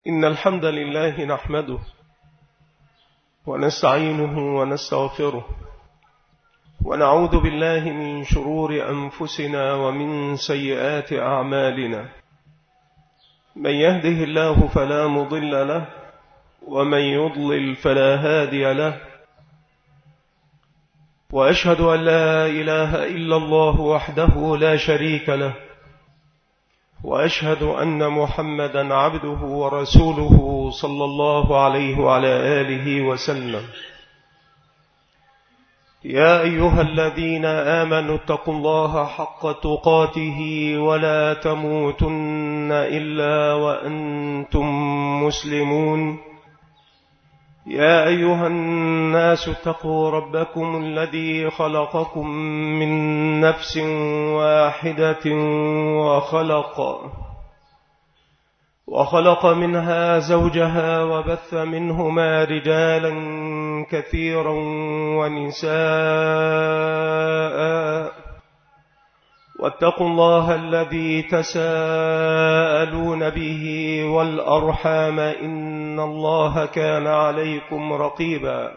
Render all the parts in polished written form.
إن الحمد لله نحمده ونستعينه ونستغفره ونعوذ بالله من شرور أنفسنا ومن سيئات أعمالنا. من يهده الله فلا مضل له ومن يضلل فلا هادي له، وأشهد أن لا إله إلا الله وحده لا شريك له، وأشهد أن محمدا عبده ورسوله صلى الله عليه وعلى آله وسلم. يا أيها الذين آمنوا اتقوا الله حق تقاته ولا تموتن إلا وأنتم مسلمون. يا أيها الناس اتقوا ربكم الذي خلقكم من نفس واحدة وخلق منها زوجها وبث منهما رجالا كثيرا ونساء، واتقوا الله الذي تساءلون به والأرحام إن الله كان عليكم رقيبا.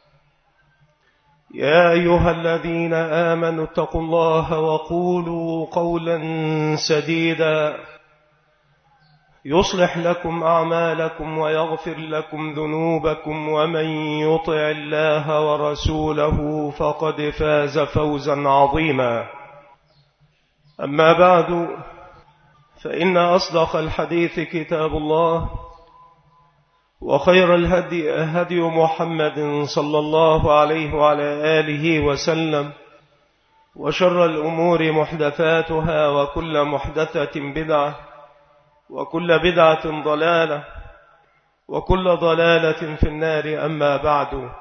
يا أيها الذين آمنوا اتقوا الله وقولوا قولا سديدا يصلح لكم أعمالكم ويغفر لكم ذنوبكم، ومن يطع الله ورسوله فقد فاز فوزا عظيما. أما بعد، فإن أصدق الحديث كتاب الله، وخير الهدي هدي محمد صلى الله عليه وعلى آله وسلم، وشر الأمور محدثاتها، وكل محدثة بدعة، وكل بدعة ضلالة، وكل ضلالة في النار. أما بعد،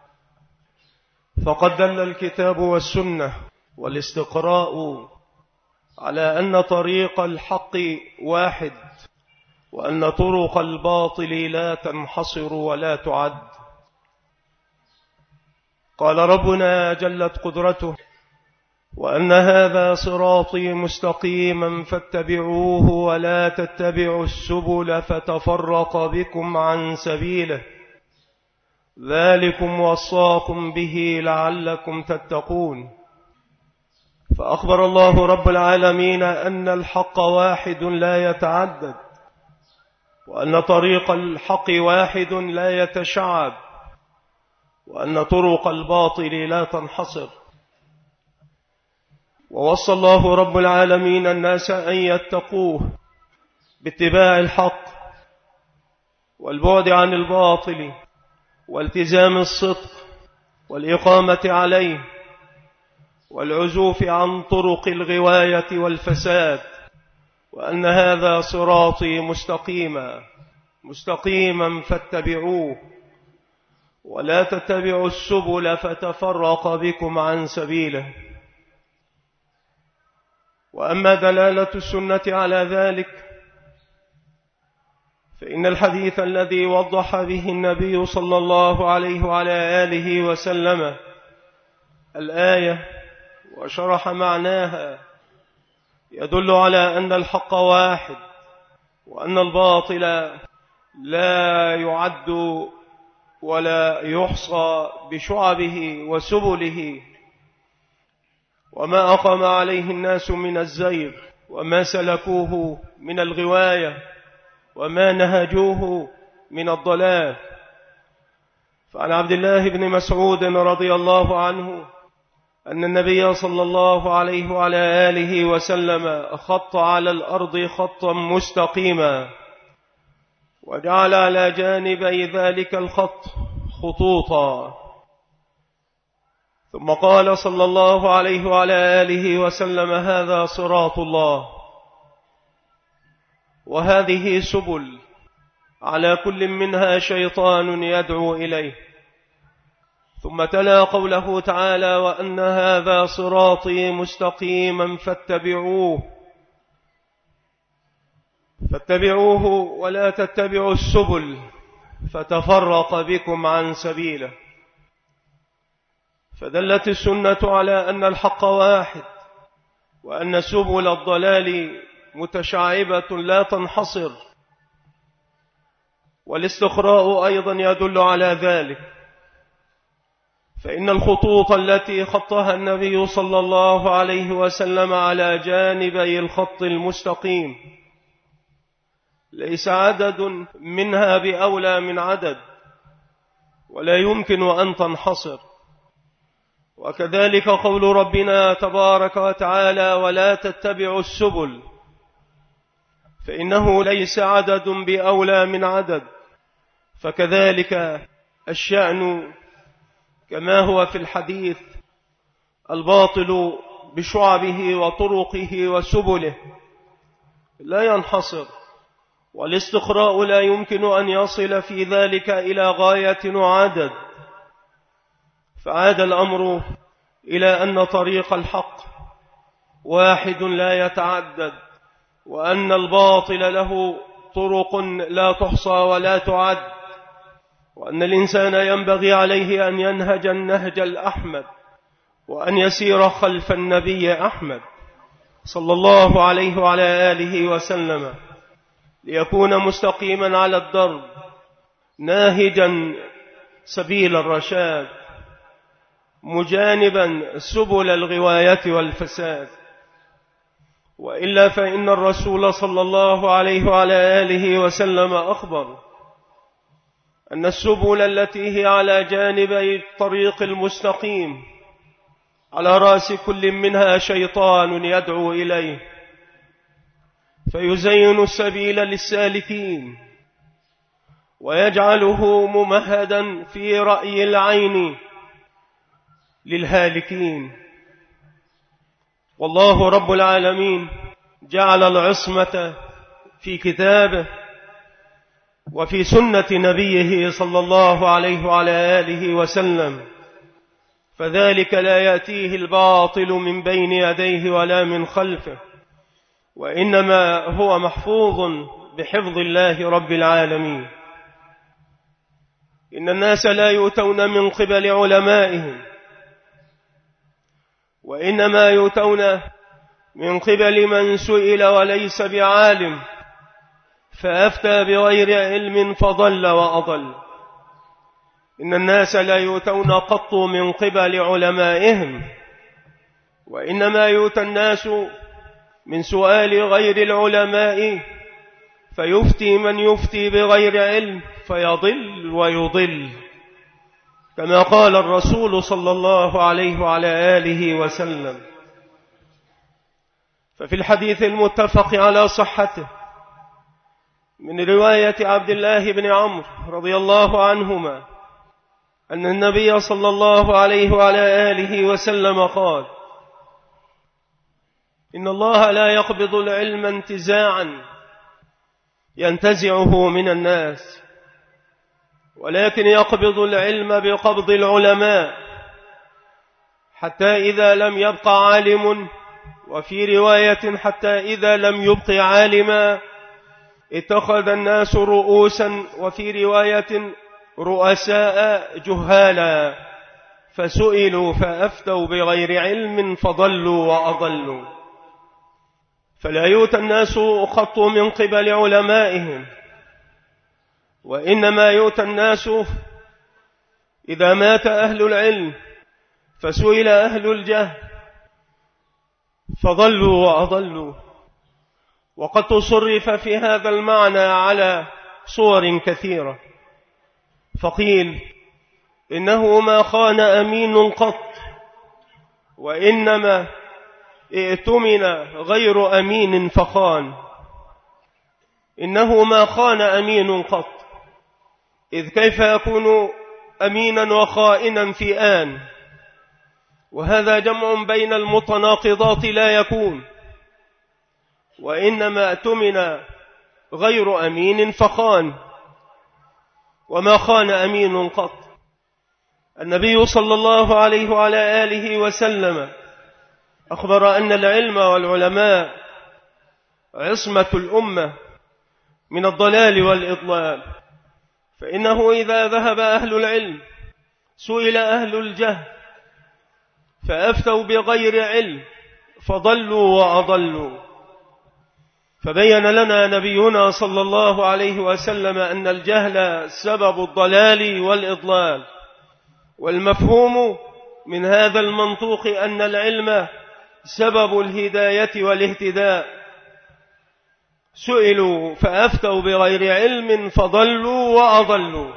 فقد دل الكتاب والسنة والاستقراء على أن طريق الحق واحد، وأن طرق الباطل لا تنحصر ولا تعد. قال ربنا جلت قدرته: وأن هذا صراطي مستقيما فاتبعوه ولا تتبعوا السبل فتفرق بكم عن سبيله، ذلكم وصاكم به لعلكم تتقون. فأخبر الله رب العالمين أن الحق واحد لا يتعدد، وأن طريق الحق واحد لا يتشعب، وأن طرق الباطل لا تنحصر. ووصى الله رب العالمين الناس أن يتقوه باتباع الحق والبعد عن الباطل والتزام الصدق والإقامة عليه والعزوف عن طرق الغواية والفساد، وأن هذا صراطي مستقيما فاتبعوه ولا تتبعوا السبل فتفرق بكم عن سبيله. وأما دلالة السنة على ذلك، فإن الحديث الذي وضح به النبي صلى الله عليه وعلى آله وسلم الآية وشرح معناها يدل على أن الحق واحد، وأن الباطل لا يعد ولا يحصى بشعبه وسبله، وما أقام عليه الناس من الزيغ، وما سلكوه من الغواية، وما نهجوه من الضلال. فعن عبد الله بن مسعود رضي الله عنه أن النبي صلى الله عليه وعلى آله وسلم خط على الأرض خطا مستقيما، وجعل على جانبي ذلك الخط خطوطا، ثم قال صلى الله عليه وعلى آله وسلم: هذا صراط الله، وهذه سبل، على كل منها شيطان يدعو إليه. ثم تلا قوله تعالى: وأن هذا صراطي مستقيما فاتبعوه ولا تتبعوا السبل فتفرق بكم عن سبيله. فدلت السنة على أن الحق واحد، وأن سبل الضلال متشعبة لا تنحصر، والاستقراء أيضا يدل على ذلك، فإن الخطوط التي خطها النبي صلى الله عليه وسلم على جانبي الخط المستقيم ليس عدد منها بأولى من عدد، ولا يمكن أن تنحصر. وكذلك قول ربنا تبارك وتعالى: ولا تتبعوا السبل، فإنه ليس عدد بأولى من عدد. فكذلك الشأن كما هو في الحديث: الباطل بشعبه وطرقه وسبله لا ينحصر، والاستقراء لا يمكن أن يصل في ذلك إلى غاية وعدد. فعاد الأمر إلى أن طريق الحق واحد لا يتعدد، وأن الباطل له طرق لا تحصى ولا تعد، وأن الإنسان ينبغي عليه أن ينهج النهج الأحمد، وأن يسير خلف النبي أحمد صلى الله عليه وعلى آله وسلم، ليكون مستقيما على الدرب ناهجا سبيل الرشاد، مجانبا سبل الغواية والفساد. وإلا فإن الرسول صلى الله عليه وعلى آله وسلم أخبر أن السبل التي هي على جانبي الطريق المستقيم على رأس كل منها شيطان يدعو إليه، فيزين السبيل للسالكين ويجعله ممهدا في رأي العين للهالكين. والله رب العالمين جعل العصمة في كتابه وفي سنة نبيه صلى الله عليه وعلى آله وسلم، فذلك لا يأتيه الباطل من بين يديه ولا من خلفه، وإنما هو محفوظ بحفظ الله رب العالمين. إن الناس لا يؤتون من قبل علمائهم، وإنما يؤتون من قبل من سئل وليس بعالم فأفتى بغير علم فضل وأضل. إن الناس لا يؤتون قط من قبل علمائهم، وإنما يؤتى الناس من سؤال غير العلماء فيفتي من يفتي بغير علم فيضل ويضل، كما قال الرسول صلى الله عليه وعلى آله وسلم. ففي الحديث المتفق على صحته من رواية عبد الله بن عمرو رضي الله عنهما أن النبي صلى الله عليه وعلى آله وسلم قال: إن الله لا يقبض العلم انتزاعا ينتزعه من الناس، ولكن يقبض العلم بقبض العلماء، حتى إذا لم يبق عالم، وفي رواية حتى إذا لم يبق عالما اتخذ الناس رؤوسا، وفي رواية رؤساء جهالا، فسئلوا فأفتوا بغير علم فضلوا وأضلوا. فلا يؤتى الناس خط من قبل علمائهم، وإنما يؤتى الناس إذا مات أهل العلم فسئل أهل الجهل فضلوا وأضلوا. وقد تصرف في هذا المعنى على صور كثيرة، فقيل إنه ما خان أمين قط، وإنما ائتمن غير أمين فخان. إنه ما خان أمين قط، إذ كيف يكون أمينا وخائنا في آن؟ وهذا جمع بين المتناقضات لا يكون. وإنما ائتمن غير أمين فخان، وما خان أمين قط. النبي صلى الله عليه وعلى آله وسلم أخبر أن العلم والعلماء عصمة الأمة من الضلال والإضلال، فإنه إذا ذهب أهل العلم سئل أهل الجهل فأفتوا بغير علم فضلوا وأضلوا. فبين لنا نبينا صلى الله عليه وسلم أن الجهل سبب الضلال والإضلال، والمفهوم من هذا المنطوق أن العلم سبب الهداية والاهتداء. سئلوا فأفتوا بغير علم فضلوا وأضلوا.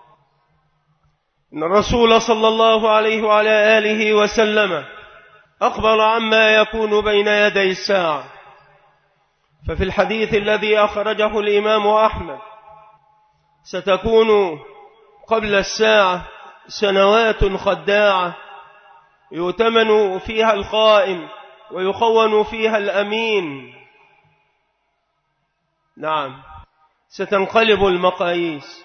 إن الرسول صلى الله عليه وعلى آله وسلم أخبر عما يكون بين يدي الساعة، ففي الحديث الذي أخرجه الإمام أحمد: ستكون قبل الساعة سنوات خداعة يؤتمن فيها الخائن ويخون فيها الأمين. نعم، ستنقلب المقاييس،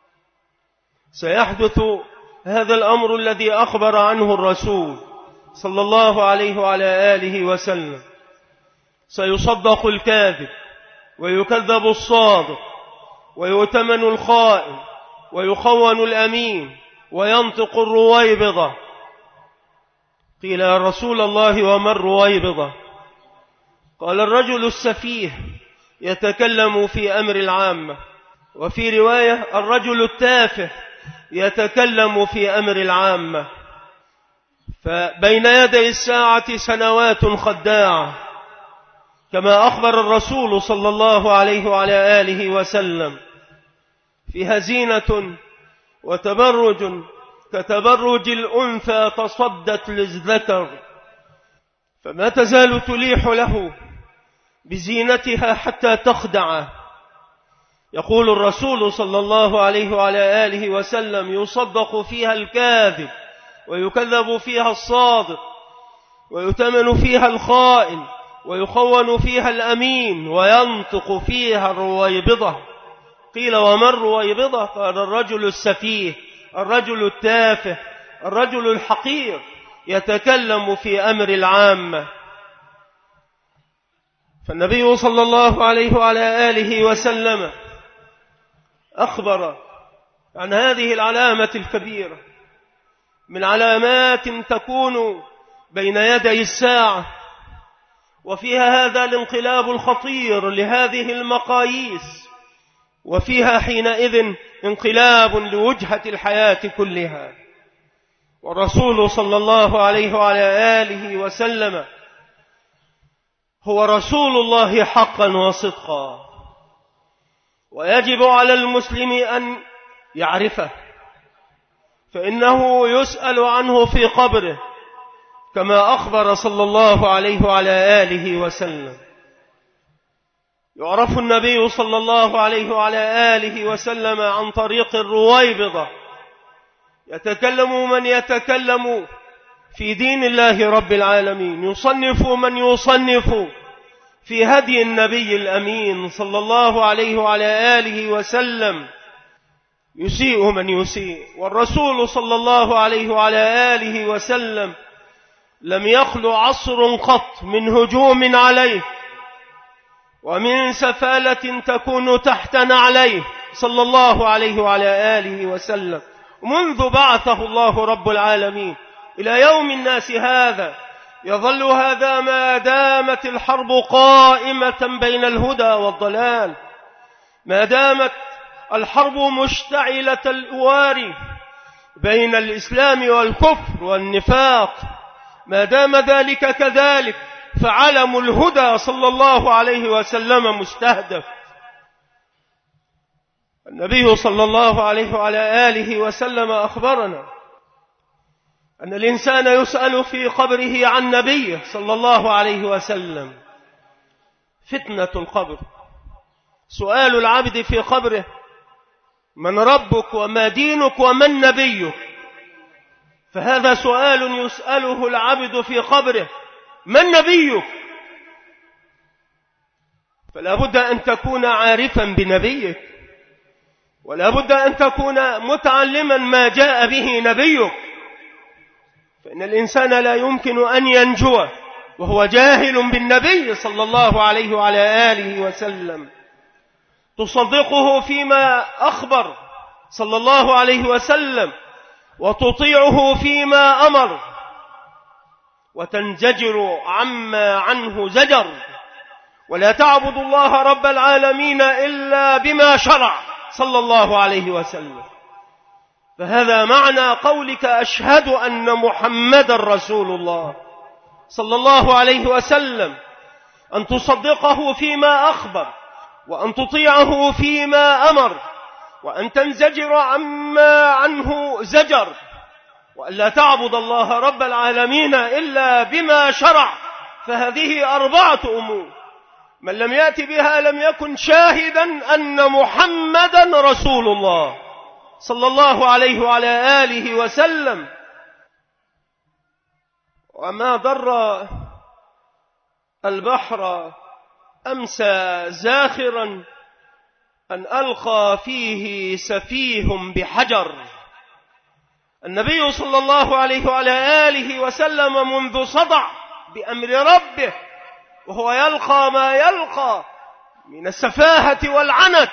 سيحدث هذا الأمر الذي أخبر عنه الرسول صلى الله عليه وعلى آله وسلم. سيصدق الكاذب ويكذب الصادق، ويؤتمن الخائن ويخون الأمين، وينطق الرويبضة. قيل يا رسول الله وما الرويبضة؟ قال: الرجل السفيه يتكلم في أمر العامة. وفي رواية: الرجل التافه يتكلم في أمر العامة. فبين يدي الساعة سنوات خداعة، كما أخبر الرسول صلى الله عليه وعلى آله وسلم: فيها زينة وتبرج كتبرج الأنثى تصدت للذكر، فما تزال تليح له بزينتها حتى تخدعه. يقول الرسول صلى الله عليه وعلى آله وسلم: يصدق فيها الكاذب ويكذب فيها الصادق، ويؤتمن فيها الخائن ويخون فيها الأمين، وينطق فيها الرويبضة. قيل: وما الرويبضة؟ قال: الرجل السفيه، الرجل التافه، الرجل الحقير يتكلم في أمر العامة. فالنبي صلى الله عليه وعلى آله وسلم أخبر عن هذه العلامة الكبيرة من علامات تكون بين يدي الساعة، وفيها هذا الانقلاب الخطير لهذه المقاييس، وفيها حينئذ انقلاب لوجهة الحياة كلها. والرسول صلى الله عليه وعلى آله وسلم هو رسول الله حقا وصدقا، ويجب على المسلم أن يعرفه، فإنه يسأل عنه في قبره، كما أخبر صلى الله عليه وعلى آله وسلم. يعرف النبي صلى الله عليه وعلى آله وسلم عن طريق الرويبضة. يتكلم من يتكلم في دين الله رب العالمين، يصنف من يصنف في هدي النبي الأمين صلى الله عليه وعلى آله وسلم، يسيء من يسيء. والرسول صلى الله عليه وعلى آله وسلم لم يخلو عصر قط من هجوم عليه ومن سفالة تكون تحت نعليه صلى الله عليه وعلى آله وسلم، منذ بعثه الله رب العالمين إلى يوم الناس هذا. يظل هذا ما دامت الحرب قائمة بين الهدى والضلال، ما دامت الحرب مشتعلة الأوار بين الإسلام والكفر والنفاق، ما دام ذلك كذلك فعلم الهدى صلى الله عليه وسلم مستهدف. النبي صلى الله عليه وعلى آله وسلم أخبرنا أن الإنسان يسأل في قبره عن نبيه صلى الله عليه وسلم. فتنة القبر، سؤال العبد في قبره: من ربك وما دينك ومن نبيك؟ فهذا سؤال يسأله العبد في قبره: من نبيك؟ فلا بد أن تكون عارفا بنبيك، ولا بد أن تكون متعلما ما جاء به نبيك، فإن الإنسان لا يمكن أن ينجو وهو جاهل بالنبي صلى الله عليه وعلى آله وسلم. تصدقه فيما أخبر صلى الله عليه وسلم، وتطيعه فيما أمر، وتنزجر عما عنه زجر، ولا تعبدوا الله رب العالمين إلا بما شرع صلى الله عليه وسلم. فهذا معنى قولك أشهد أن محمد رسول الله صلى الله عليه وسلم، أن تصدقه فيما أخبر، وأن تطيعه فيما أمر، وأن تنزجر عما عنه زجر، وأن لا تعبد الله رب العالمين إلا بما شرع. فهذه 4 أمور من لم يأتي بها لم يكن شاهدا أن محمدا رسول الله صلى الله عليه وعلى آله وسلم. وما ضر البحر أمسى زاخرا أن ألقى فيه سفيه بحجر. النبي صلى الله عليه وعلى آله وسلم منذ صدع بأمر ربه وهو يلقى ما يلقى من السفاهة والعنت،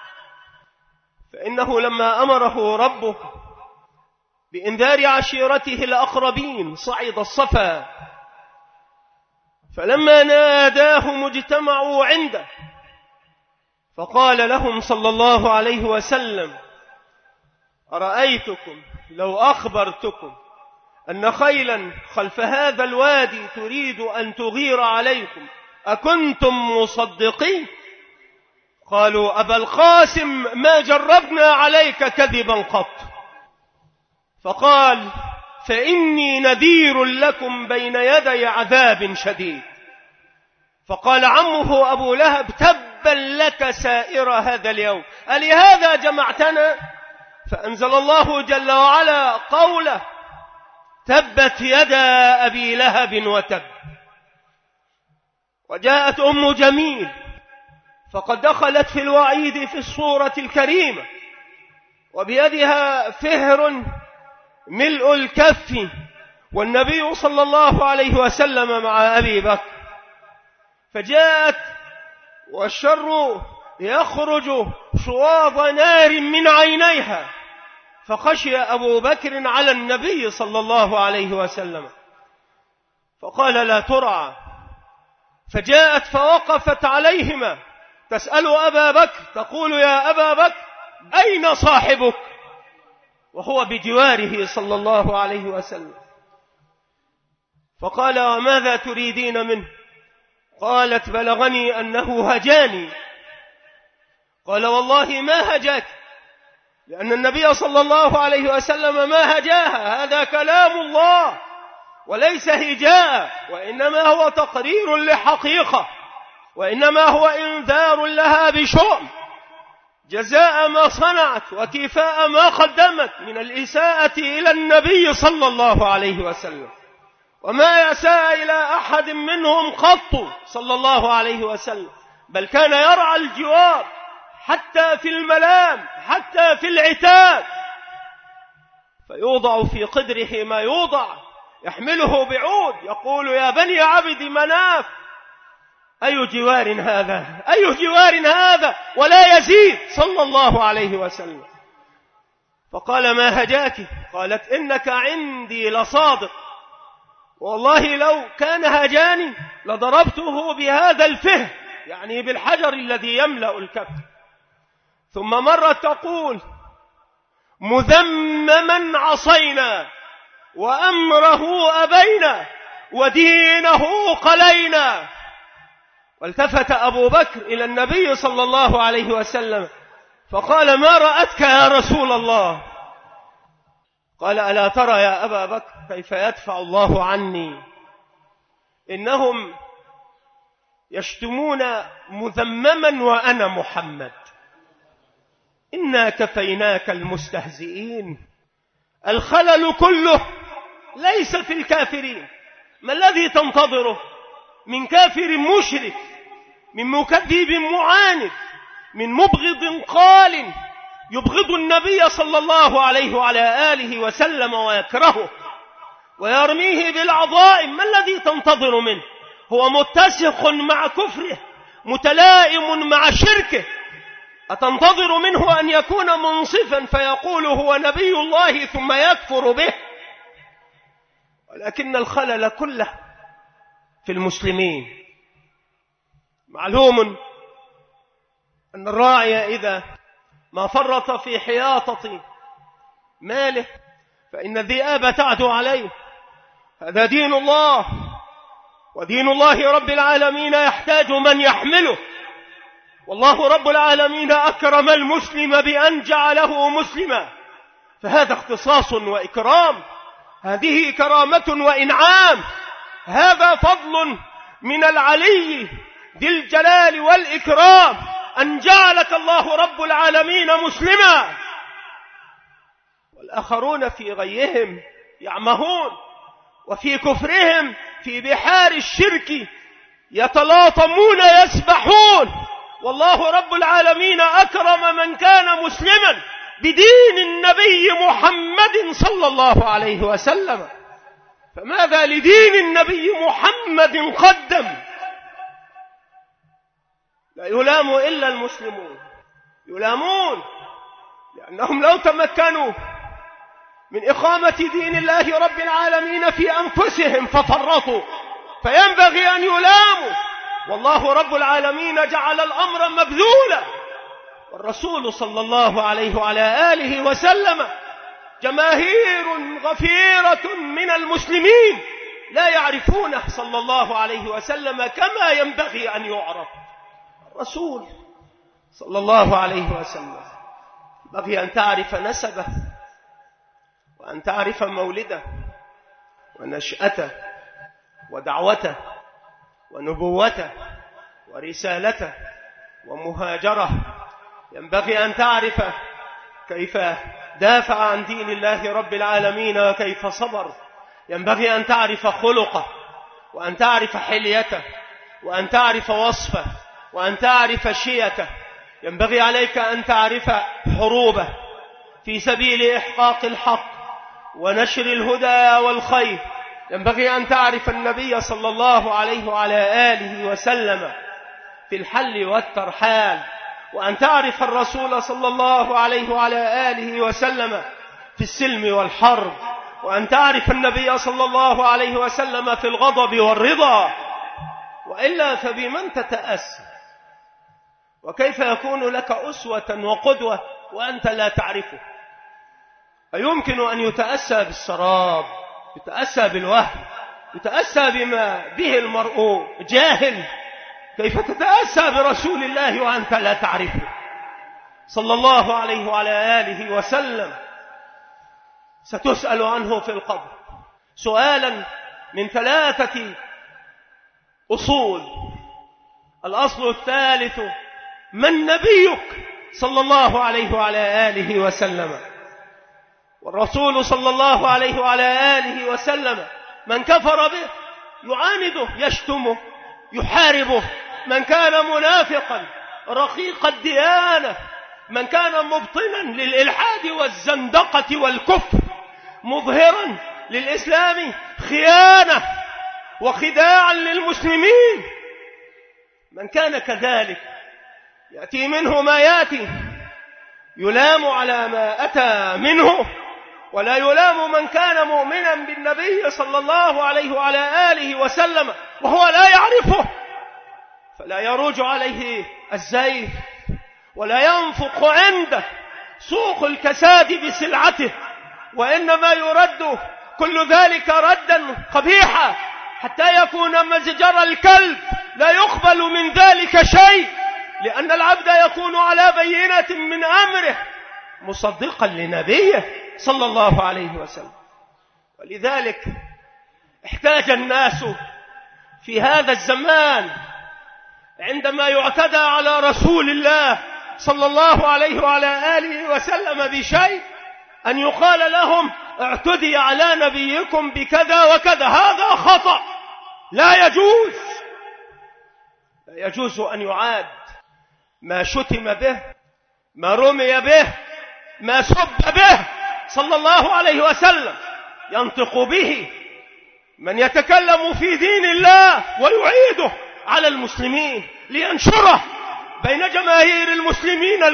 فإنه لما أمره ربه بإنذار عشيرته الأقربين صعد الصفا، فلما ناداهم اجتمعوا عنده فقال لهم صلى الله عليه وسلم: أرأيتكم لو أخبرتكم أن خيلا خلف هذا الوادي تريد أن تغير عليكم أكنتم مصدقين؟ قالوا: أبا القاسم ما جربنا عليك كذبا قط. فقال: فإني نذير لكم بين يدي عذاب شديد. فقال عمه أبو لهب: تبا لك سائر هذا اليوم، ألهذا جمعتنا؟ فأنزل الله جل وعلا قوله: تبت يدا أبي لهب وتب. وجاءت أم جميل فقد دخلت في الوعيد في الصورة الكريمة، وبيدها فهر ملء الكف، والنبي صلى الله عليه وسلم مع أبي بكر، فجاءت والشر يخرج شواظ نار من عينيها، فخشي أبو بكر على النبي صلى الله عليه وسلم فقال: لا ترعى. فجاءت فوقفت عليهما تسأل أبا بكر تقول: يا أبا بكر أين صاحبك؟ وهو بجواره صلى الله عليه وسلم. فقال: وماذا تريدين منه؟ قالت: بلغني أنه هجاني. قال: والله ما هجاك، لأن النبي صلى الله عليه وسلم ما هجاها، هذا كلام الله وليس هجاء، وإنما هو تقرير لحقيقة، وإنما هو إنذار لها بشؤم جزاء ما صنعت وكفاء ما قدمت من الإساءة إلى النبي صلى الله عليه وسلم، وما يساء إلى أحد منهم قط صلى الله عليه وسلم، بل كان يرعى الجوار حتى في الملام، حتى في العتاب، فيوضع في قدره ما يوضع، يحمله بعود يقول: يا بني عبد مناف، أي جوار هذا، أي جوار هذا، ولا يزيد صلى الله عليه وسلم. فقال: ما هجاك؟ قالت: إنك عندي لصادق، والله لو كان هجاني لضربته بهذا الفه، يعني بالحجر الذي يملأ الكف. ثم مرت تقول: مذمما عصينا وأمره أبينا ودينه قلينا. والتفت أبو بكر إلى النبي صلى الله عليه وسلم فقال: ما رأتك يا رسول الله؟ قال: ألا ترى يا أبا بكر كيف يدفع الله عني؟ إنهم يشتمون مذمما وأنا محمد، إنا كفيناك المستهزئين. الخلل كله ليس في الكافرين، ما الذي تنتظره من كافر مشرك، من مكذب معاند، من مبغض قال يبغض النبي صلى الله عليه وعلى آله وسلم ويكرهه ويرميه بالعظائم؟ ما الذي تنتظر منه؟ هو متسق مع كفره، متلائم مع شركه، أتنتظر منه أن يكون منصفا فيقول هو نبي الله ثم يكفر به؟ ولكن الخلل كله في المسلمين، معلوم أن الراعي إذا ما فرط في حياطة ماله فإن الذئاب تعدو عليه. هذا دين الله، ودين الله رب العالمين يحتاج من يحمله. والله رب العالمين أكرم المسلم بأن جعله مسلما، فهذا اختصاص وإكرام، هذه كرامة وإنعام، هذا فضل من العلي ذي الجلال والإكرام أن جعلك الله رب العالمين مسلما. والآخرون في غيهم يعمهون، وفي كفرهم في بحار الشرك يتلاطمون يسبحون. والله رب العالمين أكرم من كان مسلما بدين النبي محمد صلى الله عليه وسلم، فماذا لدين النبي محمد قدم؟ لا يلام إلا المسلمون، يلامون لأنهم لو تمكنوا من إقامة دين الله رب العالمين في أنفسهم ففرطوا، فينبغي أن يلاموا. والله رب العالمين جعل الأمر مبذولا، والرسول صلى الله عليه وعلى آله وسلم جماهير غفيرة من المسلمين لا يعرفونه صلى الله عليه وسلم كما ينبغي أن يعرف. الرسول صلى الله عليه وسلم ينبغي أن تعرف نسبه، وأن تعرف مولده ونشأته ودعوته ونبوته ورسالته ومهاجره. ينبغي أن تعرف كيف دافع عن دين الله رب العالمين وكيف صبر. ينبغي أن تعرف خلقه، وأن تعرف حليته، وأن تعرف وصفه، وأن تعرف شيته. ينبغي عليك أن تعرف حروبه في سبيل إحقاق الحق ونشر الهدى والخير. ينبغي أن تعرف النبي صلى الله عليه وعلى آله وسلم في الحل والترحال، وأن تعرف الرسول صلى الله عليه وعلى آله وسلم في السلم والحرب، وأن تعرف النبي صلى الله عليه وسلم في الغضب والرضا. وإلا فبمن تتأسى؟ وكيف يكون لك أسوة وقدوة وأنت لا تعرفه؟ أيمكن أن يتأسى بالسراب، يتأسى بالوهم، يتأسى بما به المرء جاهل؟ كيف تتأسى برسول الله وأنت لا تعرفه صلى الله عليه وعلى آله وسلم؟ ستسأل عنه في القبر سؤالا من 3 أصول. الأصل الثالث: من نبيك صلى الله عليه وعلى آله وسلم؟ والرسول صلى الله عليه وعلى آله وسلم من كفر به يعانده، يشتمه، يحاربه. من كان منافقا رقيق الديانة، من كان مبطنا للإلحاد والزندقة والكفر، مظهرا للإسلام خيانة وخداعا للمسلمين، من كان كذلك يأتي منه ما يأتي يلام على ما أتى منه، ولا يلام من كان مؤمنا بالنبي صلى الله عليه وعلى آله وسلم وهو لا يعرفه، فلا يروج عليه الزيف ولا ينفق عنده سوق الكساد بسلعته، وإنما يرد كل ذلك ردا قبيحا حتى يكون مزجر الكلب، لا يقبل من ذلك شيء، لأن العبد يكون على بينة من أمره مصدقا لنبيه صلى الله عليه وسلم. ولذلك احتاج الناس في هذا الزمان عندما يعتدى على رسول الله صلى الله عليه وعلى آله وسلم بشيء أن يقال لهم: اعتدي على نبيكم بكذا وكذا، هذا خطأ، لا يجوز، لا يجوز أن يعاد. ما شتم به، ما رمي به، ما سب به صلى الله عليه وسلم ينطق به من يتكلم في دين الله ويعيده على المسلمين لينشره بين جماهير المسلمين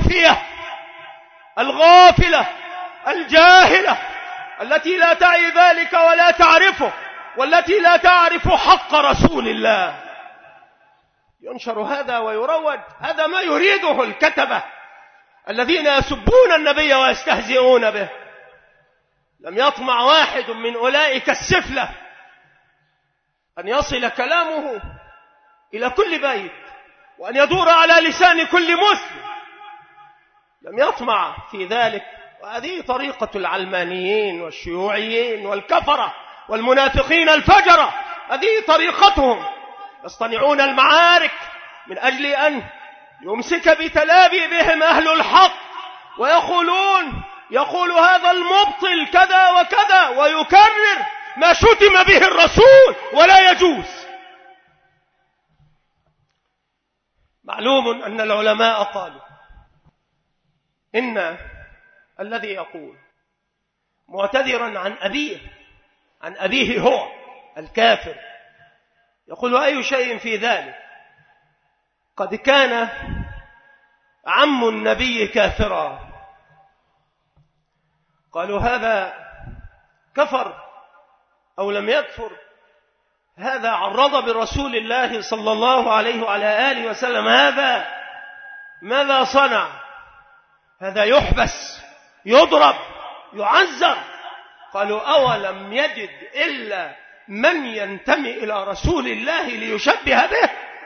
الغافلة الجاهلة التي لا تعي ذلك ولا تعرفه، والتي لا تعرف حق رسول الله. ينشر هذا ويروج. هذا ما يريده الكتبة الذين يسبون النبي ويستهزئون به. لم يطمع واحد من أولئك السفلة أن يصل كلامه إلى كل بيت وأن يدور على لسان كل مسلم، لم يطمع في ذلك. وهذه طريقة العلمانيين والشيوعيين والكفرة والمنافقين الفجرة، هذه طريقتهم. يصطنعون المعارك من أجل أن يمسك بتلابي بهم أهل الحق، يقول هذا المبطل كذا وكذا، ويكرر ما شتم به الرسول ولا يجوز. معلوم أن العلماء قالوا إن الذي يقول معتذرا عن أبيه هو الكافر، يقول أي شيء في ذلك؟ قد كان عم النبي كافرا. قالوا هذا كفر أو لم يكفر؟ هذا عرض برسول الله صلى الله عليه وعلى آله وسلم، هذا ماذا صنع؟ هذا يحبس، يضرب، يعذر. قالوا أولم يجد إلا من ينتمي إلى رسول الله ليشبه به؟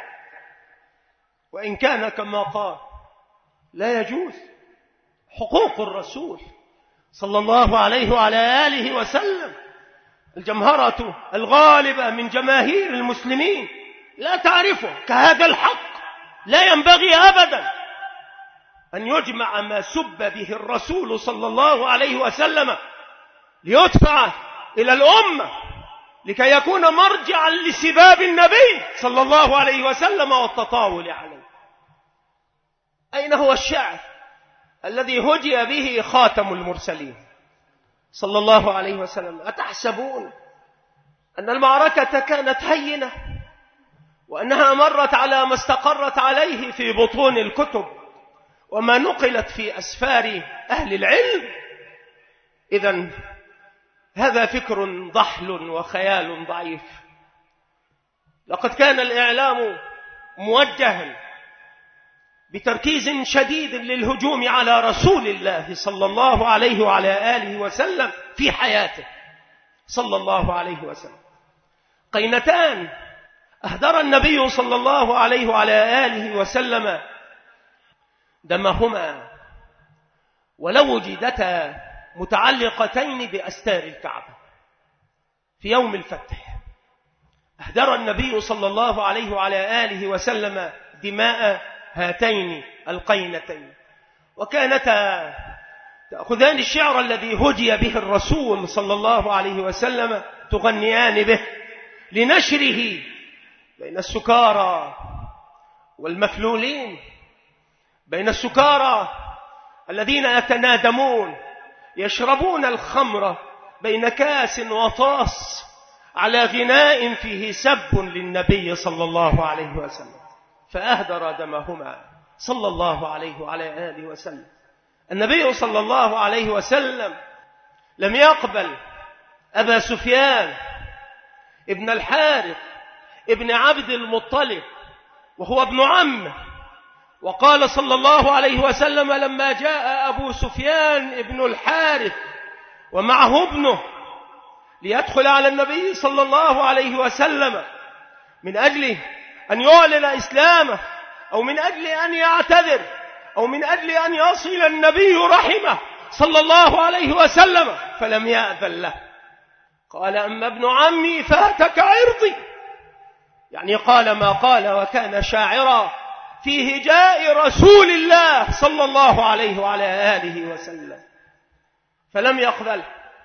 وإن كان كما قال لا يجوز. حقوق الرسول صلى الله عليه وعلى آله وسلم، الجمهرة الغالبة من جماهير المسلمين لا تعرفه كهذا الحق. لا ينبغي أبدا أن يجمع ما سب به الرسول صلى الله عليه وسلم ليدفع إلى الأمة لكي يكون مرجعا لسباب النبي صلى الله عليه وسلم والتطاول عليه. أين هو الشعر الذي هدي به خاتم المرسلين صلى الله عليه وسلم؟ أتحسبون أن المعركة كانت هينة وأنها مرت على ما استقرت عليه في بطون الكتب وما نقلت في أسفار أهل العلم؟ إذن هذا فكر ضحل وخيال ضعيف. لقد كان الإعلام موجها بتركيز شديد للهجوم على رسول الله صلى الله عليه وعلى آله وسلم في حياته صلى الله عليه وسلم. قينتان أهدر النبي صلى الله عليه وعلى آله وسلم دمهما ولو وجدتا متعلقتين بأستار الكعبة في يوم الفتح. أهدر النبي صلى الله عليه وعلى آله وسلم دماء هاتين القينتين، وكانتا تأخذان الشعر الذي هدي به الرسول صلى الله عليه وسلم تغنيان به لنشره بين السكارى والمفلولين، بين السكارى الذين يتنادمون يشربون الخمر بين كاس وطاس على غناء فيه سب للنبي صلى الله عليه وسلم، فأهدر دمهما صلى الله عليه وعلى آله وسلم. النبي صلى الله عليه وسلم لم يقبل أبا سفيان ابن الحارث ابن عبد المطلب وهو ابن عمه. وقال صلى الله عليه وسلم لما جاء أبو سفيان ابن الحارث ومعه ابنه ليدخل على النبي صلى الله عليه وسلم من أجل أن يعلن إسلامه أو من أجل أن يعتذر أو من أجل أن يصل النبي رحمه صلى الله عليه وسلم، فلم يأذن له. قال أما ابن عمي فاتك عرضي، يعني قال ما قال وكان شاعرا في هجاء رسول الله صلى الله عليه وعلى آله وسلم، فلم يقبل.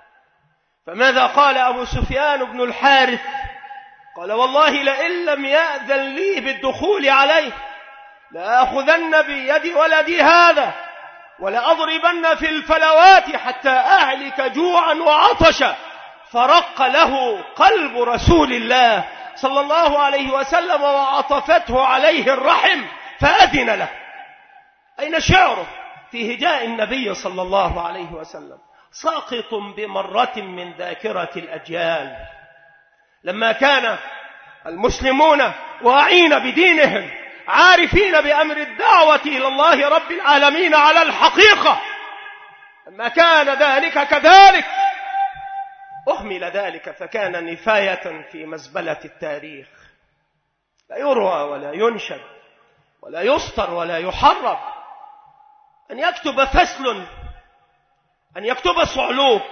فماذا قال أبو سفيان بن الحارث؟ قال والله لئن لم يأذن لي بالدخول عليه لأخذن بيد ولدي هذا ولأضربن في الفلوات حتى أهلك جوعا وعطشا. فرق له قلب رسول الله صلى الله عليه وسلم وعطفته عليه الرحم فأذن له. أين شعره في هجاء النبي صلى الله عليه وسلم؟ ساقط بمرة من ذاكرة الأجيال. لما كان المسلمون واعين بدينهم عارفين بأمر الدعوة إلى الله رب العالمين على الحقيقة، لما كان ذلك كذلك أهمل ذلك فكان نفاية في مزبلة التاريخ، لا يروى ولا ينشد ولا يسطر ولا يحرب. أن يكتب فسل، أن يكتب صعلوك،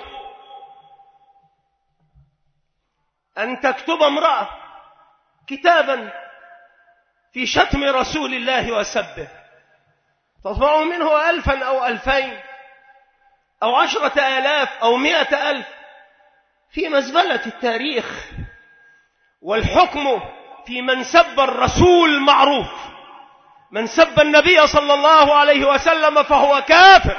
أن تكتب امرأة كتابا في شتم رسول الله وسبه، تطبع منه 1000 أو 2000 أو 10,000 أو 100,000 في مزبلة التاريخ. والحكم في من سب الرسول معروف، من سب النبي صلى الله عليه وسلم فهو كافر،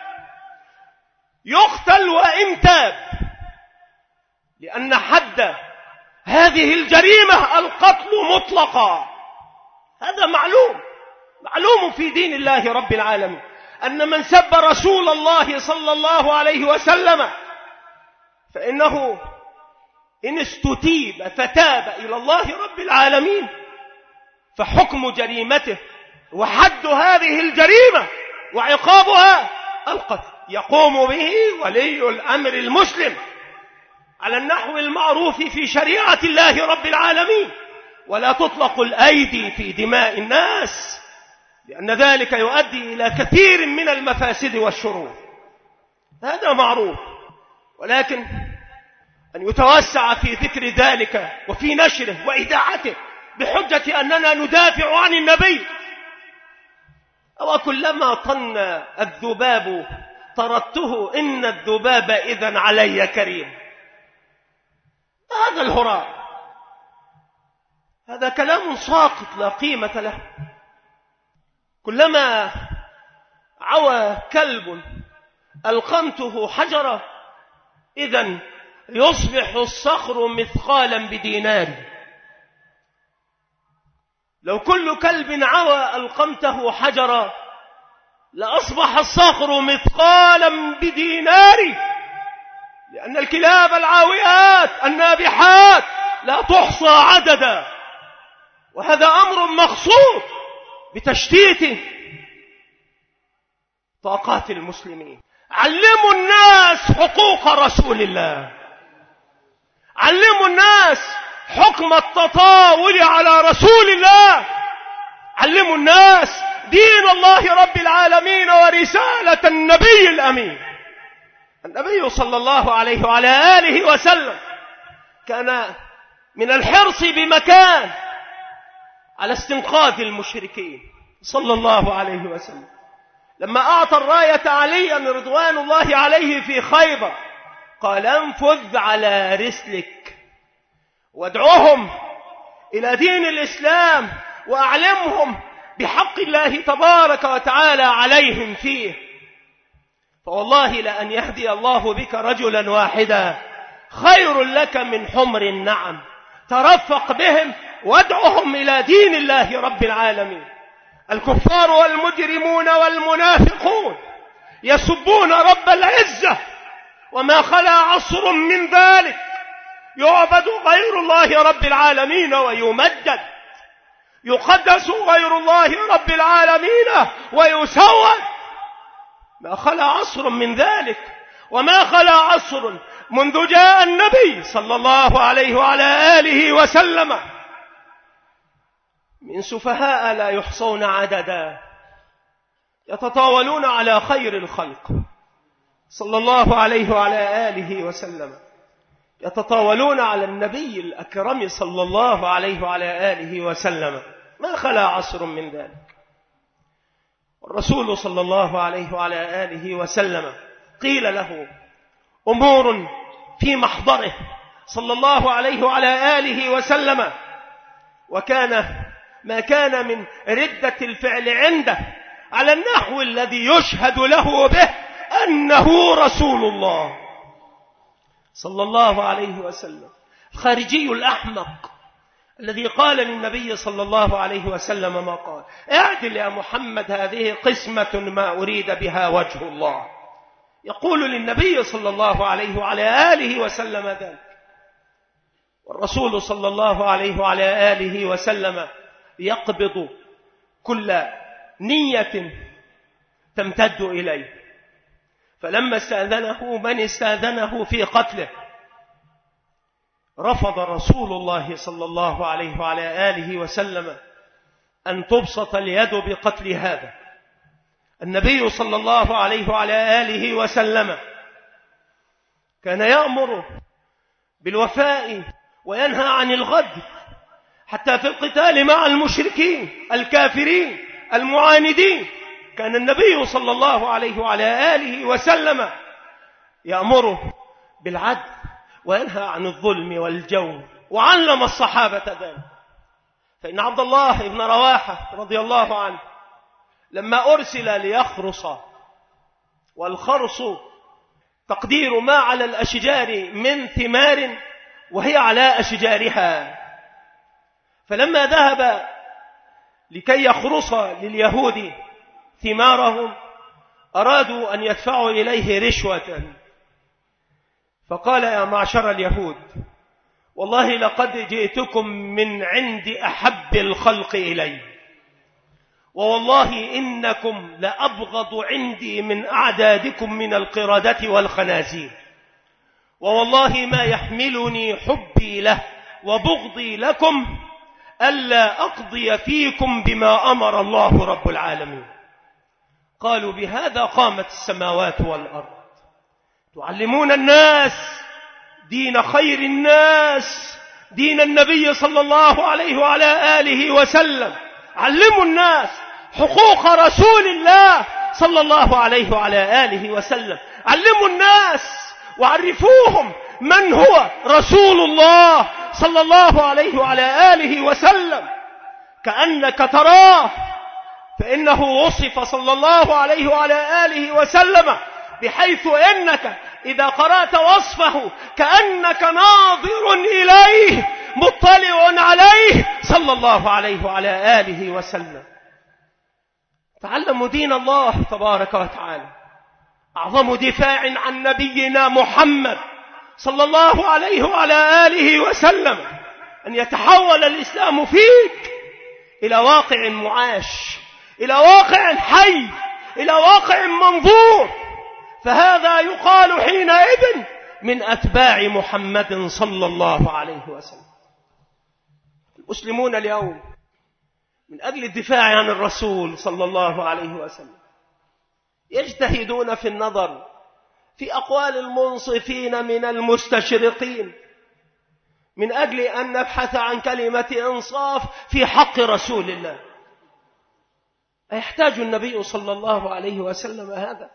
يقتل وإن تاب، لأن حد هذه الجريمة القتل مطلقا. هذا معلوم في دين الله رب العالمين، أن من سب رسول الله صلى الله عليه وسلم فإنه إن استتيب فتاب إلى الله رب العالمين فحكم جريمته وحد هذه الجريمة وعقابها القتل، يقوم به ولي الأمر المسلم على النحو المعروف في شريعة الله رب العالمين، ولا تطلق الأيدي في دماء الناس، لأن ذلك يؤدي إلى كثير من المفاسد والشرور. هذا معروف، ولكن أن يتوسع في ذكر ذلك وفي نشره وإذاعته بحجة أننا ندافع عن النبي، أو كلما طن الذباب طردته إن الذباب إذن علي كريم. هذا الهراء، هذا كلام ساقط لا قيمة له. كلما عوى كلب ألقمته حجرا إذن يصبح الصخر مثقالا بدينار. لو كل كلب عوى ألقمته حجرا لأصبح الصخر مثقالا بدينار، لأن الكلاب العاويات النابحات لا تحصى عددا، وهذا أمر مقصود بتشتيت طاقات المسلمين. علموا الناس حقوق رسول الله، علموا الناس حكم التطاول على رسول الله، علموا الناس دين الله رب العالمين ورسالة النبي الأمين. النبي صلى الله عليه وعلى آله وسلم كان من الحرص بمكان على استنقاذ المشركين صلى الله عليه وسلم. لما أعطى الراية عليا رضوان الله عليه في خيبر قال انفذ على رسلك وادعوهم إلى دين الإسلام وأعلمهم بحق الله تبارك وتعالى عليهم فيه، فوالله لأن يهدي الله بك رجلا واحدا خير لك من حمر النعم. ترفق بهم وادعهم إلى دين الله رب العالمين. الكفار والمجرمون والمنافقون يسبون رب العزة، وما خلا عصر من ذلك يعبد غير الله رب العالمين ويمجد، يقدس غير الله رب العالمين ويسود. ما خلا عصر من ذلك، وما خلا عصر منذ جاء النبي صلى الله عليه وعلى آله وسلم من سفهاء لا يحصون عددا يتطاولون على خير الخلق صلى الله عليه وعلى آله وسلم، يتطاولون على النبي الأكرم صلى الله عليه وعلى آله وسلم. ما خلا عصر من ذلك. والرسول صلى الله عليه وعلى آله وسلم قيل له أمور في محضره صلى الله عليه وعلى آله وسلم، وكان ما كان من ردة الفعل عنده على النحو الذي يشهد له به أنه رسول الله صلى الله عليه وسلم. الخارجي الأحمق الذي قال للنبي صلى الله عليه وسلم ما قال: اعدل يا محمد، هذه قسمة ما أريد بها وجه الله. يقول للنبي صلى الله عليه وعلى آله وسلم ذلك، والرسول صلى الله عليه وعلى آله وسلم يقبض كل نية تمتد إليه. فلما استأذنه من استأذنه في قتله رفض رسول الله صلى الله عليه وعلى آله وسلم أن تبسط اليد بقتل هذا. النبي صلى الله عليه وعلى آله وسلم كان يأمر بالوفاء وينهى عن الغدر، حتى في القتال مع المشركين الكافرين المعاندين كان النبي صلى الله عليه وعلى آله وسلم يأمره بالعدل وينهى عن الظلم والجور، وعلم الصحابة ذلك. فإن عبد الله بن رواحة رضي الله عنه لما أرسل ليخرص، والخرص تقدير ما على الأشجار من ثمار وهي على أشجارها، فلما ذهب لكي يخرص لليهود ثمارهم أرادوا أن يدفعوا إليه رشوة، فقال: يا معشر اليهود، والله لقد جئتكم من عند أحب الخلق إلي، ووالله إنكم لأبغض عندي من أعدادكم من القردة والخنازير، ووالله ما يحملني حبي له وبغضي لكم ألا أقضي فيكم بما أمر الله رب العالمين. قالوا: بهذا قامت السماوات والأرض. تعلمون الناس دين خير الناس، دين النبي صلى الله عليه وعلى آله وسلم. علموا الناس حقوق رسول الله صلى الله عليه وعلى آله وسلم. علموا الناس وعرفوهم من هو رسول الله صلى الله عليه وعلى آله وسلم كأنك تراه، فإنه وصف صلى الله عليه وعلى آله وسلم بحيث إنك إذا قرأت وصفه كأنك ناظر إليه مطلع عليه صلى الله عليه وعلى آله وسلم. تعلموا دين الله تبارك وتعالى. أعظم دفاع عن نبينا محمد صلى الله عليه وعلى آله وسلم أن يتحول الإسلام فيك إلى واقع معاش، إلى واقع حي، إلى واقع منظور، فهذا يقال حينئذ من أتباع محمد صلى الله عليه وسلم. المسلمون اليوم من أجل الدفاع عن الرسول صلى الله عليه وسلم يجتهدون في النظر في أقوال المنصفين من المستشرقين من أجل أن نبحث عن كلمة إنصاف في حق رسول الله. أيحتاج النبي صلى الله عليه وسلم هذا؟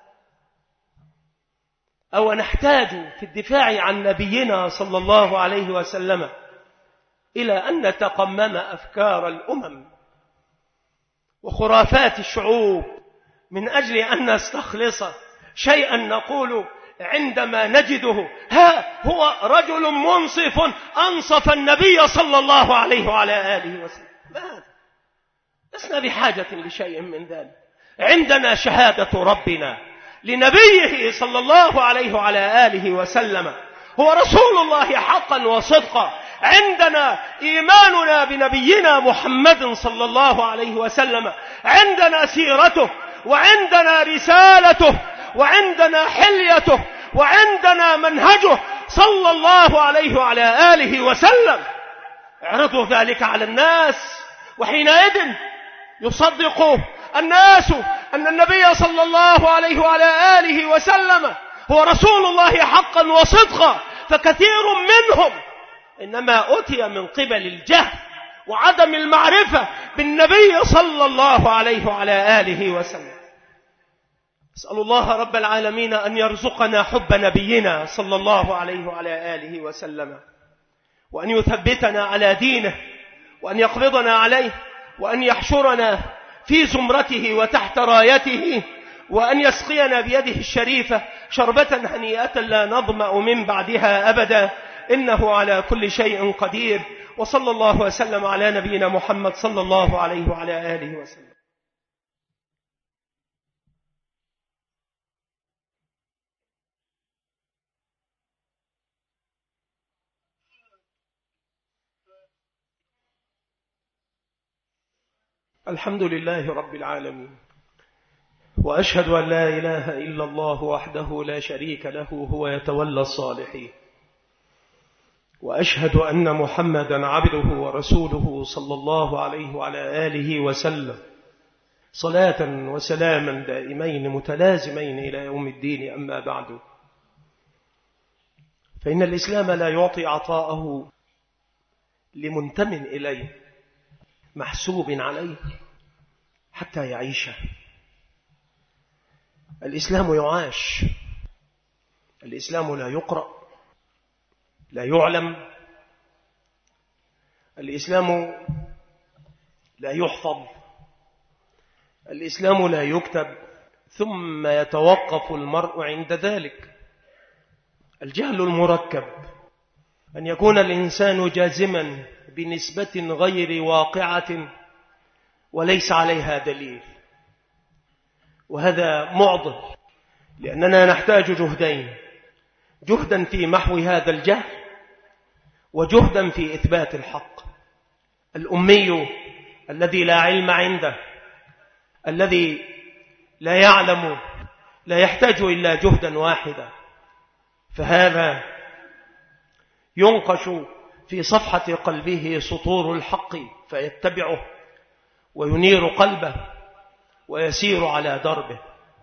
أو نحتاج في الدفاع عن نبينا صلى الله عليه وسلم إلى أن نتقمم أفكار الأمم وخرافات الشعوب من أجل أن نستخلص شيئا نقول عندما نجده: ها هو رجل منصف أنصف النبي صلى الله عليه وعلى آله وسلم. ماذا؟ لسنا بحاجة لشيء من ذلك. عندنا شهادة ربنا لنبيه صلى الله عليه وعلى آله وسلم هو رسول الله حقا وصدقا. عندنا إيماننا بنبينا محمد صلى الله عليه وسلم، عندنا سيرته وعندنا رسالته وعندنا حليته وعندنا منهجه صلى الله عليه وعلى آله وسلم. اعرضوا ذلك على الناس، وحينئذ يصدق الناس أن النبي صلى الله عليه وعلى آله وسلم هو رسول الله حقا وصدقا. فكثير منهم إنما أتي من قبل الجهل وعدم المعرفة بالنبي صلى الله عليه وعلى آله وسلم. أسأل الله رب العالمين أن يرزقنا حب نبينا صلى الله عليه وعلى آله وسلم، وأن يثبتنا على دينه، وأن يقبضنا عليه، وأن يحشرنا في زمرته وتحت رايته، وأن يسقينا بيده الشريفة شربة هنيئة لا نظمأ من بعدها أبدا، إنه على كل شيء قدير. وصلى الله وسلم على نبينا محمد صلى الله عليه وعلى آله وسلم. الحمد لله رب العالمين، وأشهد أن لا إله إلا الله وحده لا شريك له هو يتولى الصالحين، وأشهد أن محمدا عبده ورسوله صلى الله عليه وعلى آله وسلم صلاة وسلاما دائمين متلازمين إلى يوم الدين. أما بعد، فإن الإسلام لا يعطي عطاءه لمنتم إليه محسوب عليه حتى يعيشه. الإسلام يعاش، الإسلام لا يقرأ، لا يعلم، الإسلام لا يحفظ، الإسلام لا يكتب، ثم يتوقف المرء عند ذلك. الجهل المركب أن يكون الإنسان جازما بنسبة غير واقعة وليس عليها دليل، وهذا معضل، لأننا نحتاج جهدين: جهدا في محو هذا الجهل، وجهدا في إثبات الحق. الأمي الذي لا علم عنده، الذي لا يعلم، لا يحتاج إلا جهدا واحدا، فهذا ينقش في صفحة قلبه سطور الحق فيتبعه وينير قلبه ويسير على دربه.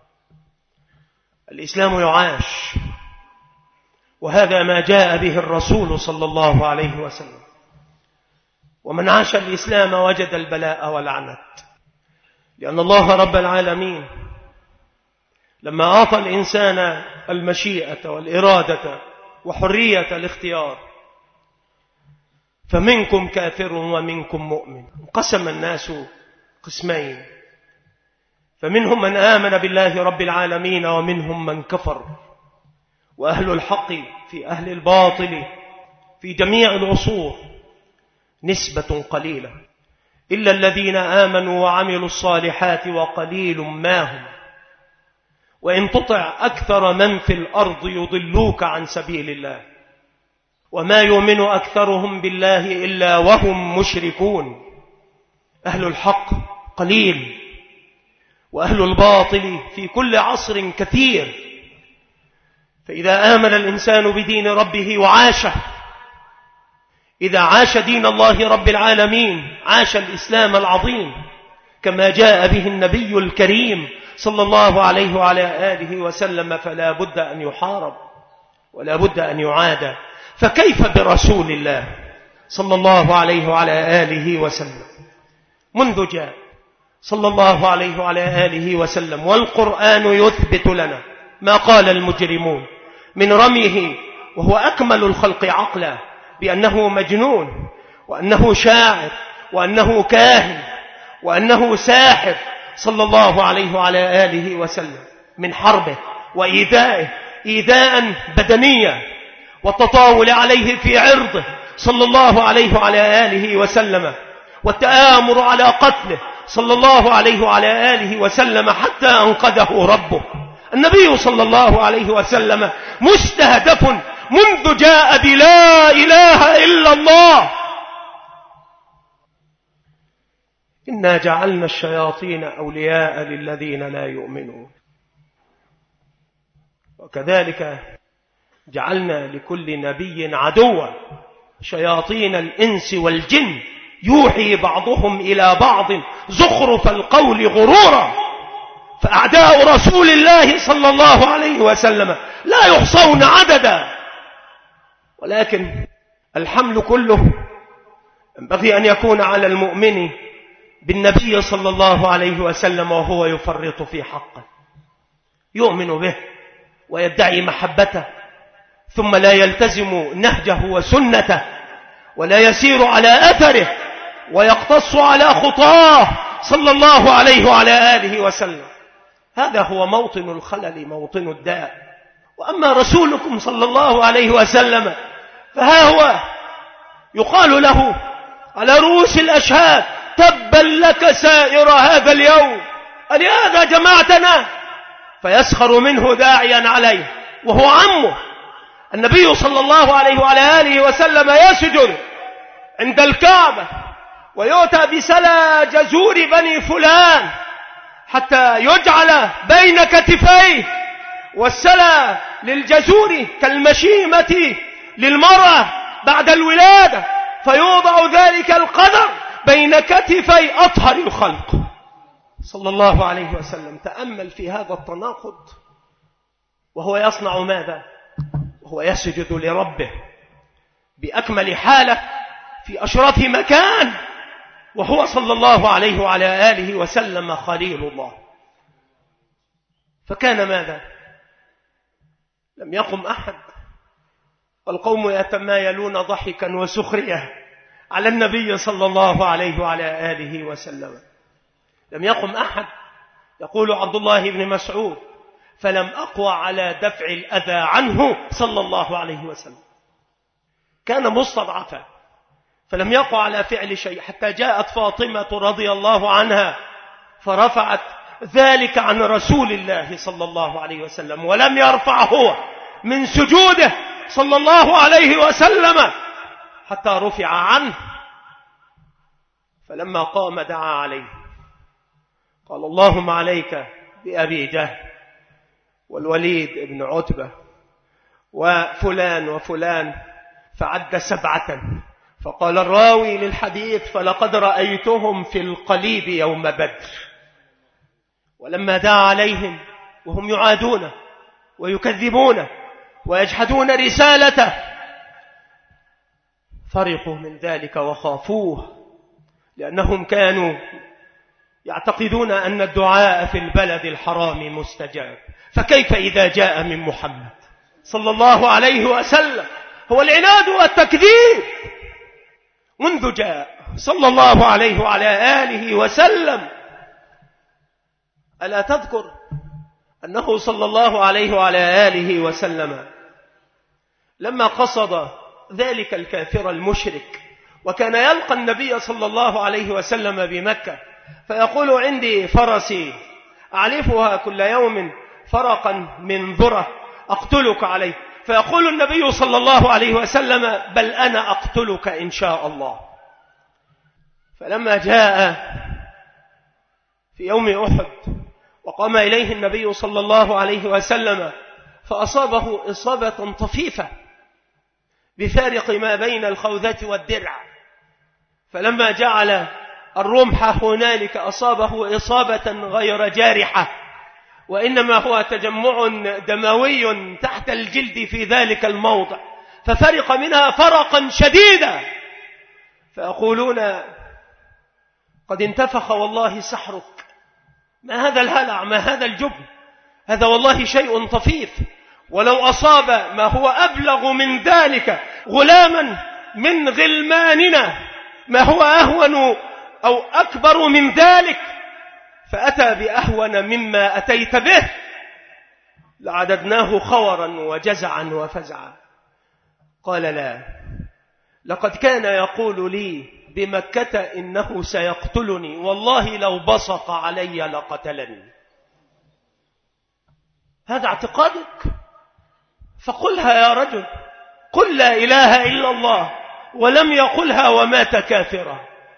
الإسلام يعاش، وهذا ما جاء به الرسول صلى الله عليه وسلم. ومن عاش الإسلام وجد البلاء والعنت، لأن الله رب العالمين لما أعطى الإنسان المشيئة والإرادة وحرية الاختيار، فمنكم كافر ومنكم مؤمن، انقسم الناس قسمين، فمنهم من آمن بالله رب العالمين ومنهم من كفر. وأهل الحق في أهل الباطل في جميع العصور نسبة قليلة، إلا الذين آمنوا وعملوا الصالحات وقليل ما هم، وإن تطع أكثر من في الأرض يضلوك عن سبيل الله، وما يؤمن أكثرهم بالله إلا وهم مشركون. أهل الحق قليل، وأهل الباطل في كل عصر كثير. فإذا آمن الإنسان بدين ربه وعاشه، إذا عاش دين الله رب العالمين عاش الإسلام العظيم كما جاء به النبي الكريم صلى الله عليه وعلى آله وسلم، فلا بد أن يحارب ولا بد أن يعاد. فكيف برسول الله صلى الله عليه وعلى آله وسلم منذ جاء صلى الله عليه وعلى آله وسلم والقرآن يثبت لنا ما قال المجرمون من رميه وهو أكمل الخلق عقلا بأنه مجنون، وأنه شاعر، وأنه كاهن، وأنه ساحر، صلى الله عليه وعلى آله وسلم، من حربه وإيذائه إيذاء بدنيا، والتطاول عليه في عرضه صلى الله عليه وعلى آله وسلم، والتآمر على قتله صلى الله عليه وعلى آله وسلم حتى أنقذه ربه. النبي صلى الله عليه وسلم مستهدف منذ جاء بلا إله إلا الله. إنا جعلنا الشياطين أولياء للذين لا يؤمنون، وكذلك جعلنا لكل نبي عدوا شياطين الإنس والجن يوحي بعضهم إلى بعض زخرف القول غرورا. فأعداء رسول الله صلى الله عليه وسلم لا يحصون عددا، ولكن الحمل كله ينبغي أن يكون على المؤمن بالنبي صلى الله عليه وسلم وهو يفرط في حقه، يؤمن به ويدعي محبته، ثم لا يلتزم نهجه وسنته، ولا يسير على أثره ويقتص على خطاه صلى الله عليه وعلى آله وسلم. هذا هو موطن الخلل، موطن الداء. وأما رسولكم صلى الله عليه وسلم فها هو يقال له على رؤوس الأشهاد: تبا لك سائر هذا اليوم، ألهذا جمعتنا؟ فيسخر منه داعيا عليه وهو عمه. النبي صلى الله عليه وعلى آله وسلم يسجد عند الكعبة ويؤتى بسلى جزور بني فلان حتى يجعل بين كتفيه، والسلى للجزور كالمشيمة للمرأة بعد الولادة، فيوضع ذلك القدر بين كتفي أطهر الخلق صلى الله عليه وسلم. تأمل في هذا التناقض، وهو يصنع ماذا؟ وهو يسجد لربه بأكمل حالة في أشرف مكان، وهو صلى الله عليه وعلى آله وسلم خليل الله. فكان ماذا؟ لم يقم أحد، والقوم يتمايلون ضحكا وسخرية على النبي صلى الله عليه وعلى آله وسلم. لم يقم أحد. يقول عبد الله بن مسعود: فلم أقوى على دفع الأذى عنه صلى الله عليه وسلم. كان مستضعفا فلم يقوى على فعل شيء، حتى جاءت فاطمة رضي الله عنها فرفعت ذلك عن رسول الله صلى الله عليه وسلم، ولم يرفع هو من سجوده صلى الله عليه وسلم حتى رفع عنه. فلما قام دعا عليه، قال: اللهم عليك بأبي جهل والوليد بن عتبة وفلان وفلان، فعد 7. فقال الراوي للحديث: فلقد رأيتهم في القليب يوم بدر. ولما دعا عليهم وهم يعادونه ويكذبونه ويجحدون رسالته، فرقوا من ذلك وخافوه، لأنهم كانوا يعتقدون أن الدعاء في البلد الحرام مستجاب. فكيف إذا جاء من محمد صلى الله عليه وسلم؟ هو العناد والتكذيب منذ جاء صلى الله عليه وعلى آله وسلم. ألا تذكر أنه صلى الله عليه وعلى آله وسلم لما قصد ذلك الكافر المشرك، وكان يلقى النبي صلى الله عليه وسلم بمكة، فيقول: عندي فرسي أعلفها كل يوم فرقا من ذرة أقتلك عليه. فيقول النبي صلى الله عليه وسلم: بل أنا أقتلك إن شاء الله. فلما جاء في يوم أحد وقام إليه النبي صلى الله عليه وسلم، فأصابه إصابة طفيفة بفارق ما بين الخوذة والدرع، فلما جعل الرمح هنالك أصابه إصابة غير جارحة، وإنما هو تجمع دموي تحت الجلد في ذلك الموضع، ففرق منها فرقا شديدا. فيقولون: قد انتفخ والله سحرك، ما هذا الهلع، ما هذا الجبن، هذا والله شيء طفيف. ولو أصاب ما هو أبلغ من ذلك غلاما من غلماننا، ما هو أهون أو أكبر من ذلك، فأتى بأهون مما أتيت به، لعددناه خورا وجزعا وفزعا. قال: لا، لقد كان يقول لي بمكة إنه سيقتلني، والله لو بصق علي لقتلني. هذا اعتقادك؟ فقلها يا رجل، قل لا إله إلا الله، ولم يقلها ومات كافرا.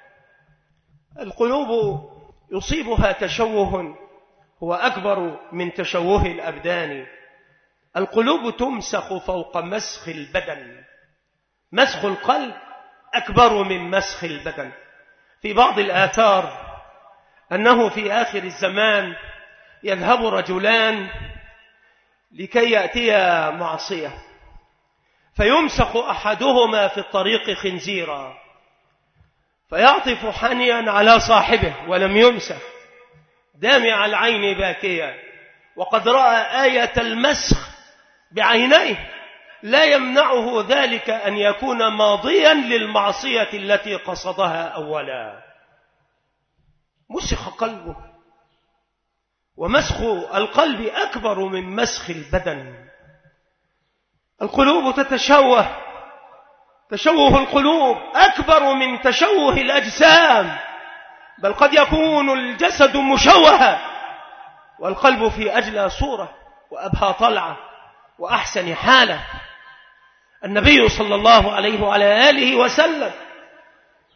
القلوب يصيبها تشوه هو أكبر من تشوه الأبدان. القلوب تمسخ فوق مسخ البدن، مسخ القلب أكبر من مسخ البدن. في بعض الآثار أنه في آخر الزمان يذهب رجلان لكي يأتيا معصية، فيمسخ أحدهما في الطريق خنزيرا، فيعطف حنيا على صاحبه ولم يمسخ، دامع العين باكيا، وقد رأى آية المسخ بعينيه، لا يمنعه ذلك أن يكون ماضيا للمعصية التي قصدها أولا. مسخ قلبه، ومسخ القلب أكبر من مسخ البدن. القلوب تتشوه، تشوه القلوب أكبر من تشوه الأجسام، بل قد يكون الجسد مشوها والقلب في أجلى صورة وأبهى طلعة وأحسن حالة. النبي صلى الله عليه وعلى آله وسلم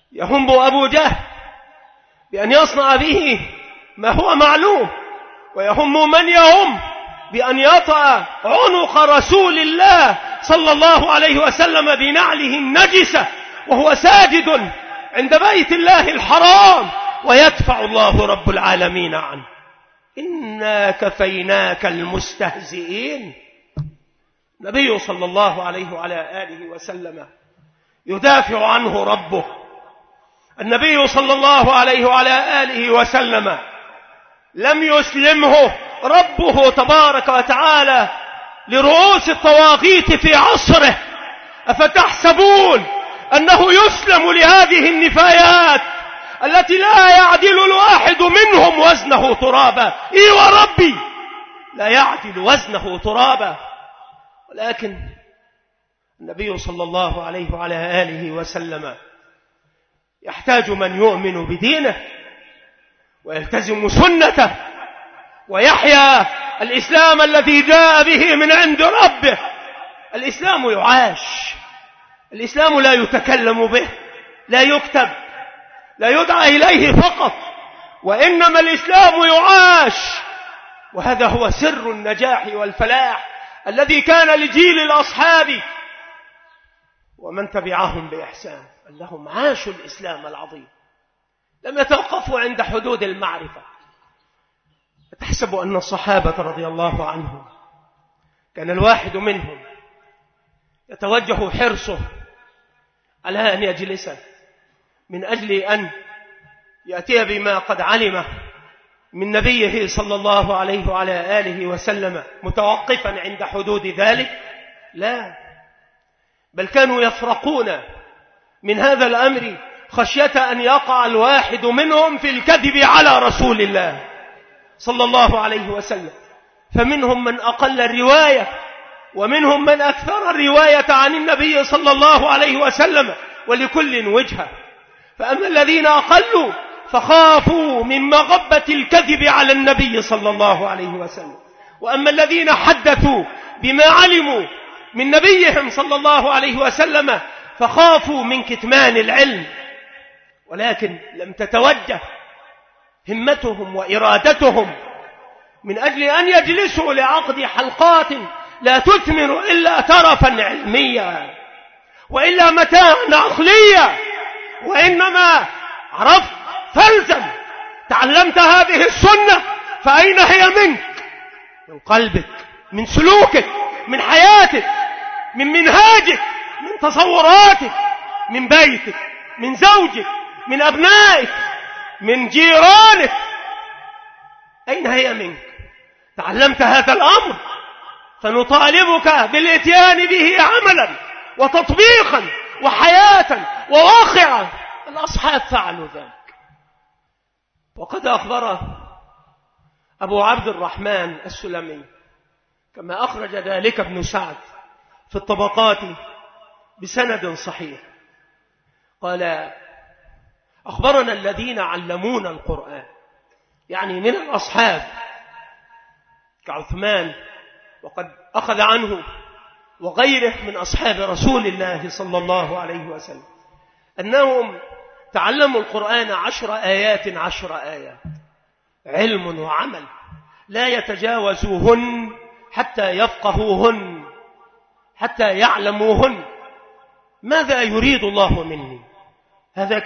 يهم أبو جهل بأن يصنع به ما هو معلوم، ويهم من يهم بأن يطأ عنق رسول الله صلى الله عليه وسلم بنعله النجسة وهو ساجد عند بيت الله الحرام، ويدفع الله رب العالمين عنه. إنا كفيناك المستهزئين. النبي صلى الله عليه وعلى آله وسلم يدافع عنه ربه. النبي صلى الله عليه وعلى آله وسلم لم يسلمه ربه تبارك وتعالى لرؤوس الطواغيت في عصره. أفتحسبون أنه يسلم لهذه النفايات التي لا يعدل الواحد منهم وزنه ترابا؟ إي وربي لا يعدل وزنه ترابا. ولكن النبي صلى الله عليه وعلى آله وسلم يحتاج من يؤمن بدينه ويلتزم سنته ويحيا الإسلام الذي جاء به من عند ربه. الإسلام يعاش، الإسلام لا يتكلم به، لا يكتب، لا يدعى إليه فقط، وإنما الإسلام يعاش. وهذا هو سر النجاح والفلاح الذي كان لجيل الأصحاب ومن تبعهم بإحسان، أنهم عاشوا الإسلام العظيم، لم يتوقفوا عند حدود المعرفة. تحسب أن الصحابة رضي الله عنهم كان الواحد منهم يتوجه حرصه على أن يجلس من أجل أن يأتي بما قد علمه من نبيه صلى الله عليه وعلى آله وسلم متوقفا عند حدود ذلك؟ لا، بل كانوا يفرقون من هذا الأمر خشية أن يقع الواحد منهم في الكذب على رسول الله صلى الله عليه وسلم. فمنهم من أقل الرواية ومنهم من أكثر الرواية عن النبي صلى الله عليه وسلم، ولكل وجهة. فأما الذين أقلوا فخافوا من مغبة الكذب على النبي صلى الله عليه وسلم، وأما الذين حدثوا بما علموا من نبيهم صلى الله عليه وسلم فخافوا من كتمان العلم. ولكن لم تتوجه همتهم وإرادتهم من أجل أن يجلسوا لعقد حلقات لا تثمر إلا ترفا علميا وإلا متاعا عقليا، وإنما عرفت فالزم، تعلمت هذه السنة فأين هي منك؟ من قلبك، من سلوكك، من حياتك، من منهاجك، من تصوراتك، من بيتك، من زوجك، من أبنائك، من جيرانك. أين هي منك؟ تعلمت هذا الأمر فنطالبك بالإتيان به عملا وتطبيقا وحياة وواقعا. الأصحاب فعلوا ذلك. وقد أخبر أبو عبد الرحمن السلمي كما أخرج ذلك ابن سعد في الطبقات بسند صحيح، قال: أخبرنا الذين علمونا القرآن، يعني من الأصحاب كعثمان، وقد أخذ عنه وغيره من أصحاب رسول الله صلى الله عليه وسلم، أنهم تعلموا القرآن 10 آيات 10 آيات، علم وعمل، لا يتجاوزوهن حتى يفقهوهن، حتى يعلموهن. ماذا يريد الله مني؟ هذا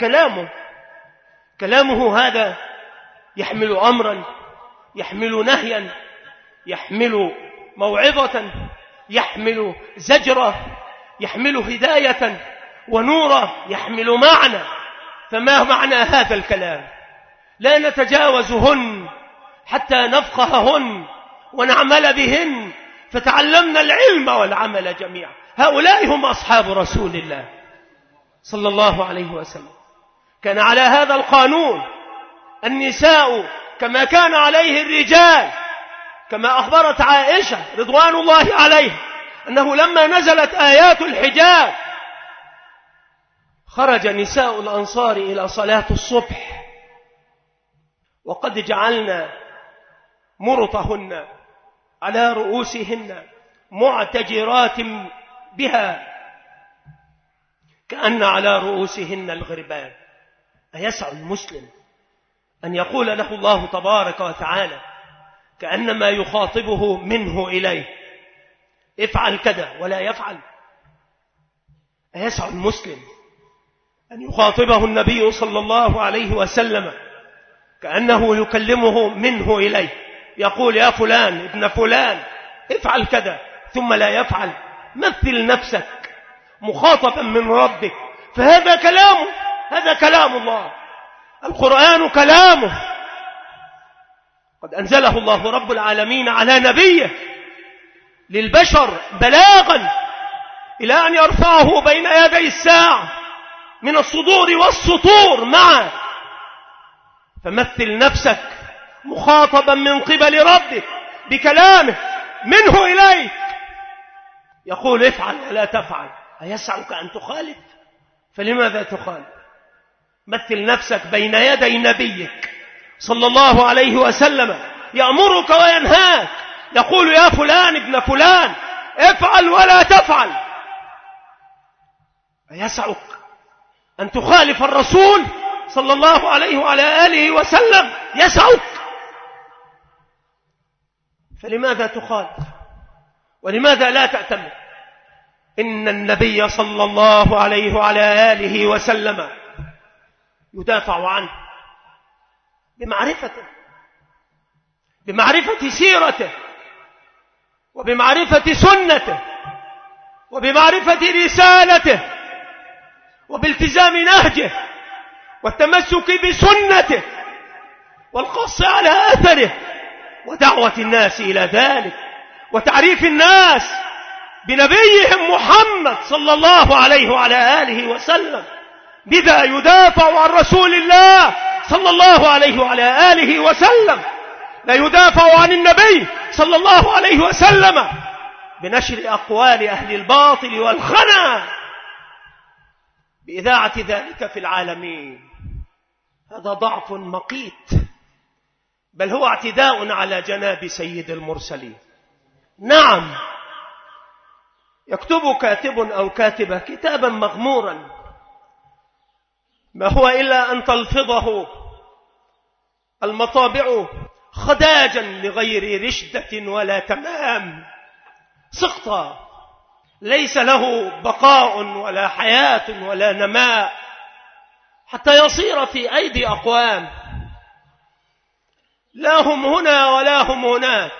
كلامه هذا يحمل أمرا، يحمل نهيا، يحمل موعظة، يحمل زجرة، يحمل هداية ونورا، يحمل معنى. فما معنى هذا الكلام؟ لا نتجاوزهن حتى نفقههن ونعمل بهن، فتعلمنا العلم والعمل جميعا. هؤلاء هم أصحاب رسول الله صلى الله عليه وسلم. كان على هذا القانون النساء كما كان عليه الرجال، كما أخبرت عائشة رضوان الله عليها أنه لما نزلت آيات الحجاب خرج نساء الأنصار إلى صلاة الصبح وقد جعلنا مرطهن على رؤوسهن معتجرات بها كأن على رؤوسهن الغربان. أيسع المسلم أن يقول له الله تبارك وتعالى كأنما يخاطبه منه إليه افعل كذا ولا يفعل؟ أيسع المسلم أن يخاطبه النبي صلى الله عليه وسلم كأنه يكلمه منه إليه يقول يا فلان ابن فلان افعل كذا ثم لا يفعل؟ مثل نفسك مخاطبا من ربك، فهذا كلامه، هذا كلام الله، القرآن كلامه، قد أنزله الله رب العالمين على نبيه للبشر بلاغا إلى أن يرفعه بين يدي الساعة من الصدور والسطور معا. فمثل نفسك مخاطبا من قبل ربك بكلامه منه إليك يقول افعل ولا تفعل. أيسعك أن تخالف؟ فلماذا تخالف؟ مثل نفسك بين يدي نبيك صلى الله عليه وسلم يأمرك وينهاك، يقول يا فلان ابن فلان افعل ولا تفعل. أيسعك أن تخالف الرسول صلى الله عليه وعلى آله وسلم؟ يسعك، فلماذا تخالف؟ ولماذا لا تأتمر؟ إن النبي صلى الله عليه وعلى آله وسلم يدافع عنه بمعرفته، بمعرفة سيرته، وبمعرفة سنته، وبمعرفة رسالته، وبالتزام نهجه، والتمسك بسنته، والقص على أثره، ودعوة الناس إلى ذلك، وتعريف الناس بنبيهم محمد صلى الله عليه وعلى آله وسلم. بذا يدافع عن رسول الله صلى الله عليه وعلى آله وسلم، لا يدافع عن النبي صلى الله عليه وسلم بنشر أقوال أهل الباطل والخنا بإذاعة ذلك في العالمين. هذا ضعف مقيت، بل هو اعتداء على جناب سيد المرسلين. نعم، يكتب كاتب أو كاتبة كتابا مغمورا ما هو إلا أن تلفظه المطابع خداجا لغير رشدة ولا تمام، سقطا ليس له بقاء ولا حياة ولا نماء، حتى يصير في أيدي أقوام لا هم هنا ولا هم هناك.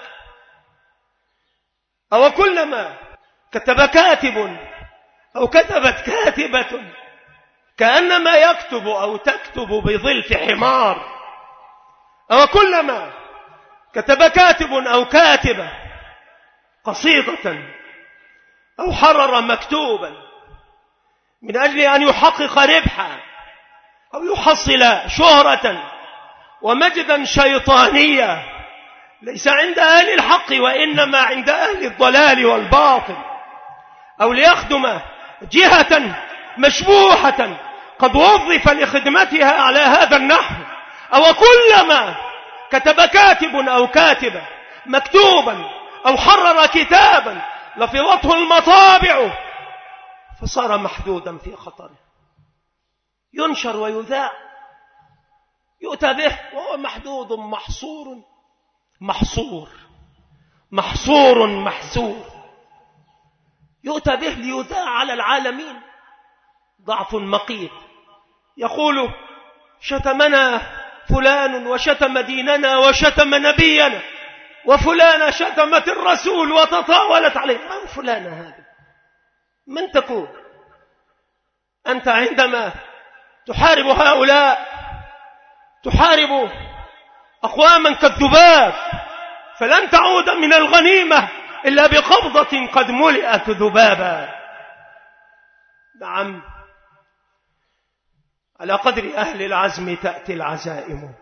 أو كلما كتب كاتب أو كتبت كاتبة كأنما يكتب أو تكتب بظلف حمار، أو كلما كتب كاتب أو كاتبة قصيدة أو حرر مكتوبا من أجل أن يحقق ربحا أو يحصل شهرة ومجدا شيطانيا ليس عند أهل الحق وإنما عند أهل الضلال والباطل، أو ليخدم جهة مشبوحة قد وظف لخدمتها على هذا النحو، أو كلما كتب كاتب أو كاتبة مكتوبا أو حرر كتابا لفظته المطابع فصار محدودا في خطره، ينشر ويذاع، يؤتى به وهو محدود محصور محسور، يؤتى به ليذاع على العالمين. ضعف مقيت، يقول شتمنا فلان وشتم ديننا وشتم نبينا، وفلانة شتمت الرسول وتطاولت عليه. من فلانة هذه؟ من تكون أنت عندما تحارب هؤلاء؟ تحارب أقواما كالذباب، فلن تعود من الغنيمة إلا بقبضة قد ملئت ذبابا. نعم، على قدر أهل العزم تأتي العزائم.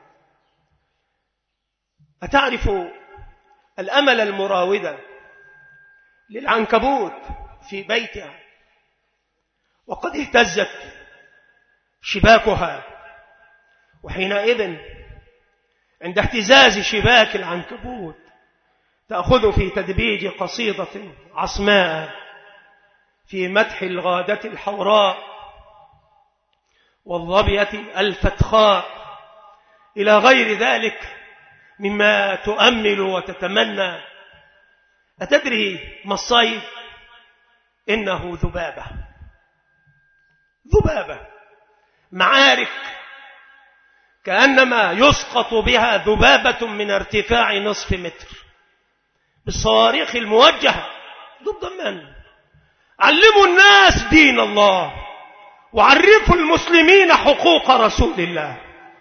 أتعرف الأمل المراودة للعنكبوت في بيتها وقد اهتزت شباكها، وحينئذ عند اهتزاز شباك العنكبوت تأخذ في تدبيج قصيدة عصماء في مدح الغادة الحوراء والظبية الفتخاء إلى غير ذلك مما تؤمل وتتمنى. أتدري ما الصيد؟ إنه ذبابة. ذبابة، معارك كأنما يسقط بها ذبابة من ارتفاع نصف متر بالصواريخ الموجهة ضد من؟ علموا الناس دين الله، وعرفوا المسلمين حقوق رسول الله.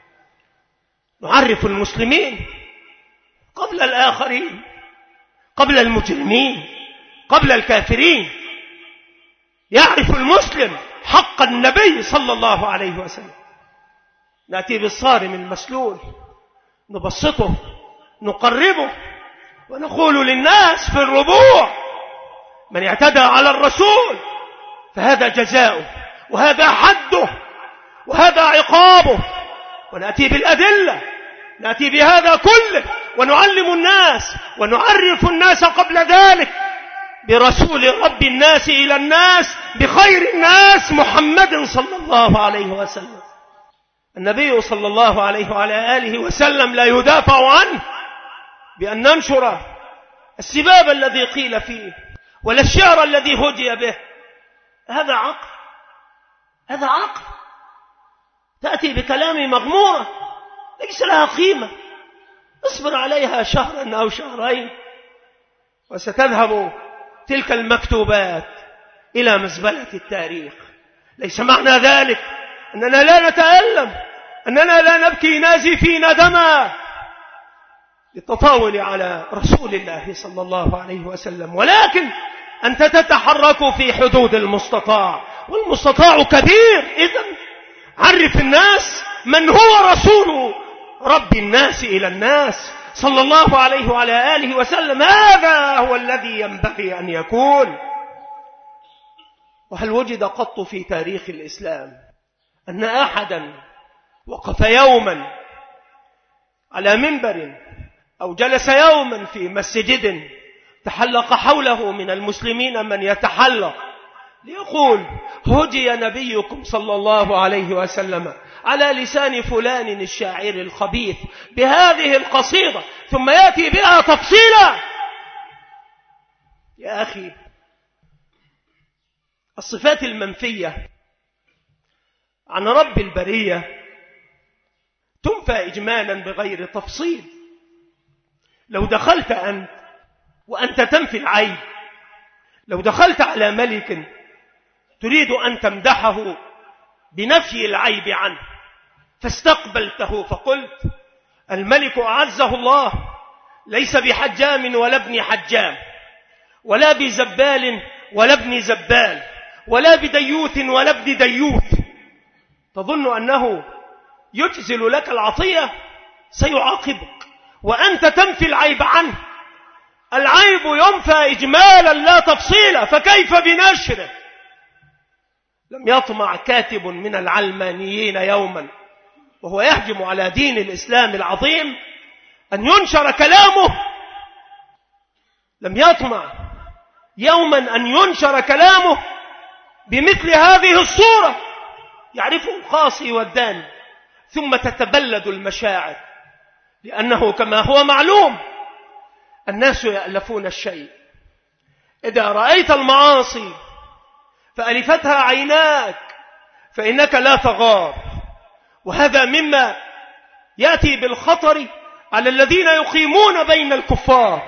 نعرف المسلمين قبل الآخرين، قبل المجرمين، قبل الكافرين. يعرف المسلم حق النبي صلى الله عليه وسلم. نأتي بالصارم المسلول، نبسطه، نقربه، ونقول للناس في الربوع: من اعتدى على الرسول فهذا جزاؤه، وهذا حده، وهذا عقابه. ونأتي بالأدلة، نأتي بهذا كله، ونعلم الناس ونعرف الناس قبل ذلك برسول رب الناس إلى الناس، بخير الناس محمد صلى الله عليه وسلم. النبي صلى الله عليه وعلى آله وسلم لا يدافع عنه بأن ننشر السباب الذي قيل فيه ولا الشعر الذي هدي به. هذا عقل، هذا عقل. تأتي بكلام مغمورة ليس لها قيمة، اصبر عليها شهرا أو شهرين وستذهب تلك المكتوبات إلى مزبلة التاريخ. ليس معنى ذلك أننا لا نتألم، أننا لا نبكي نازفين دما للتطاول على رسول الله صلى الله عليه وسلم، ولكن أنت تتحرك في حدود المستطاع، والمستطاع كبير. إذن عرف الناس من هو رسول رب الناس إلى الناس صلى الله عليه وعلى آله وسلم. هذا هو الذي ينبغي أن يكون. وهل وجد قط في تاريخ الإسلام أن أحدا وقف يوما على منبر أو جلس يوما في مسجد تحلق حوله من المسلمين من يتحلق ليقول: هدي نبيكم صلى الله عليه وسلم على لسان فلان الشاعر الخبيث بهذه القصيدة، ثم يأتي بها تفصيلا؟ يا أخي، الصفات المنفية عن رب البرية تنفى إجمالا بغير تفصيل. لو دخلت أنت وأنت تنفي العيب، لو دخلت على ملك تريد أن تمدحه بنفي العيب عنه، فاستقبلته فقلت: الملك أعزه الله ليس بحجام ولا ابن حجام، ولا بزبال ولا ابن زبال، ولا بديوث ولا ابن ديوث، تظن أنه يجزل لك العطية؟ سيعاقبك وأنت تنفي العيب عنه. العيب ينفى إجمالا لا تفصيلا، فكيف بنشره؟ لم يطمع كاتب من العلمانيين يوما وهو يهجم على دين الإسلام العظيم أن ينشر كلامه. لم يطمع يوما أن ينشر كلامه بمثل هذه الصورة، يعرفه القاصي والداني، ثم تتبلد المشاعر، لأنه كما هو معلوم الناس يألفون الشيء. إذا رأيت المعاصي فألفتها عيناك فإنك لا تغار، وهذا مما يأتي بالخطر على الذين يقيمون بين الكفار،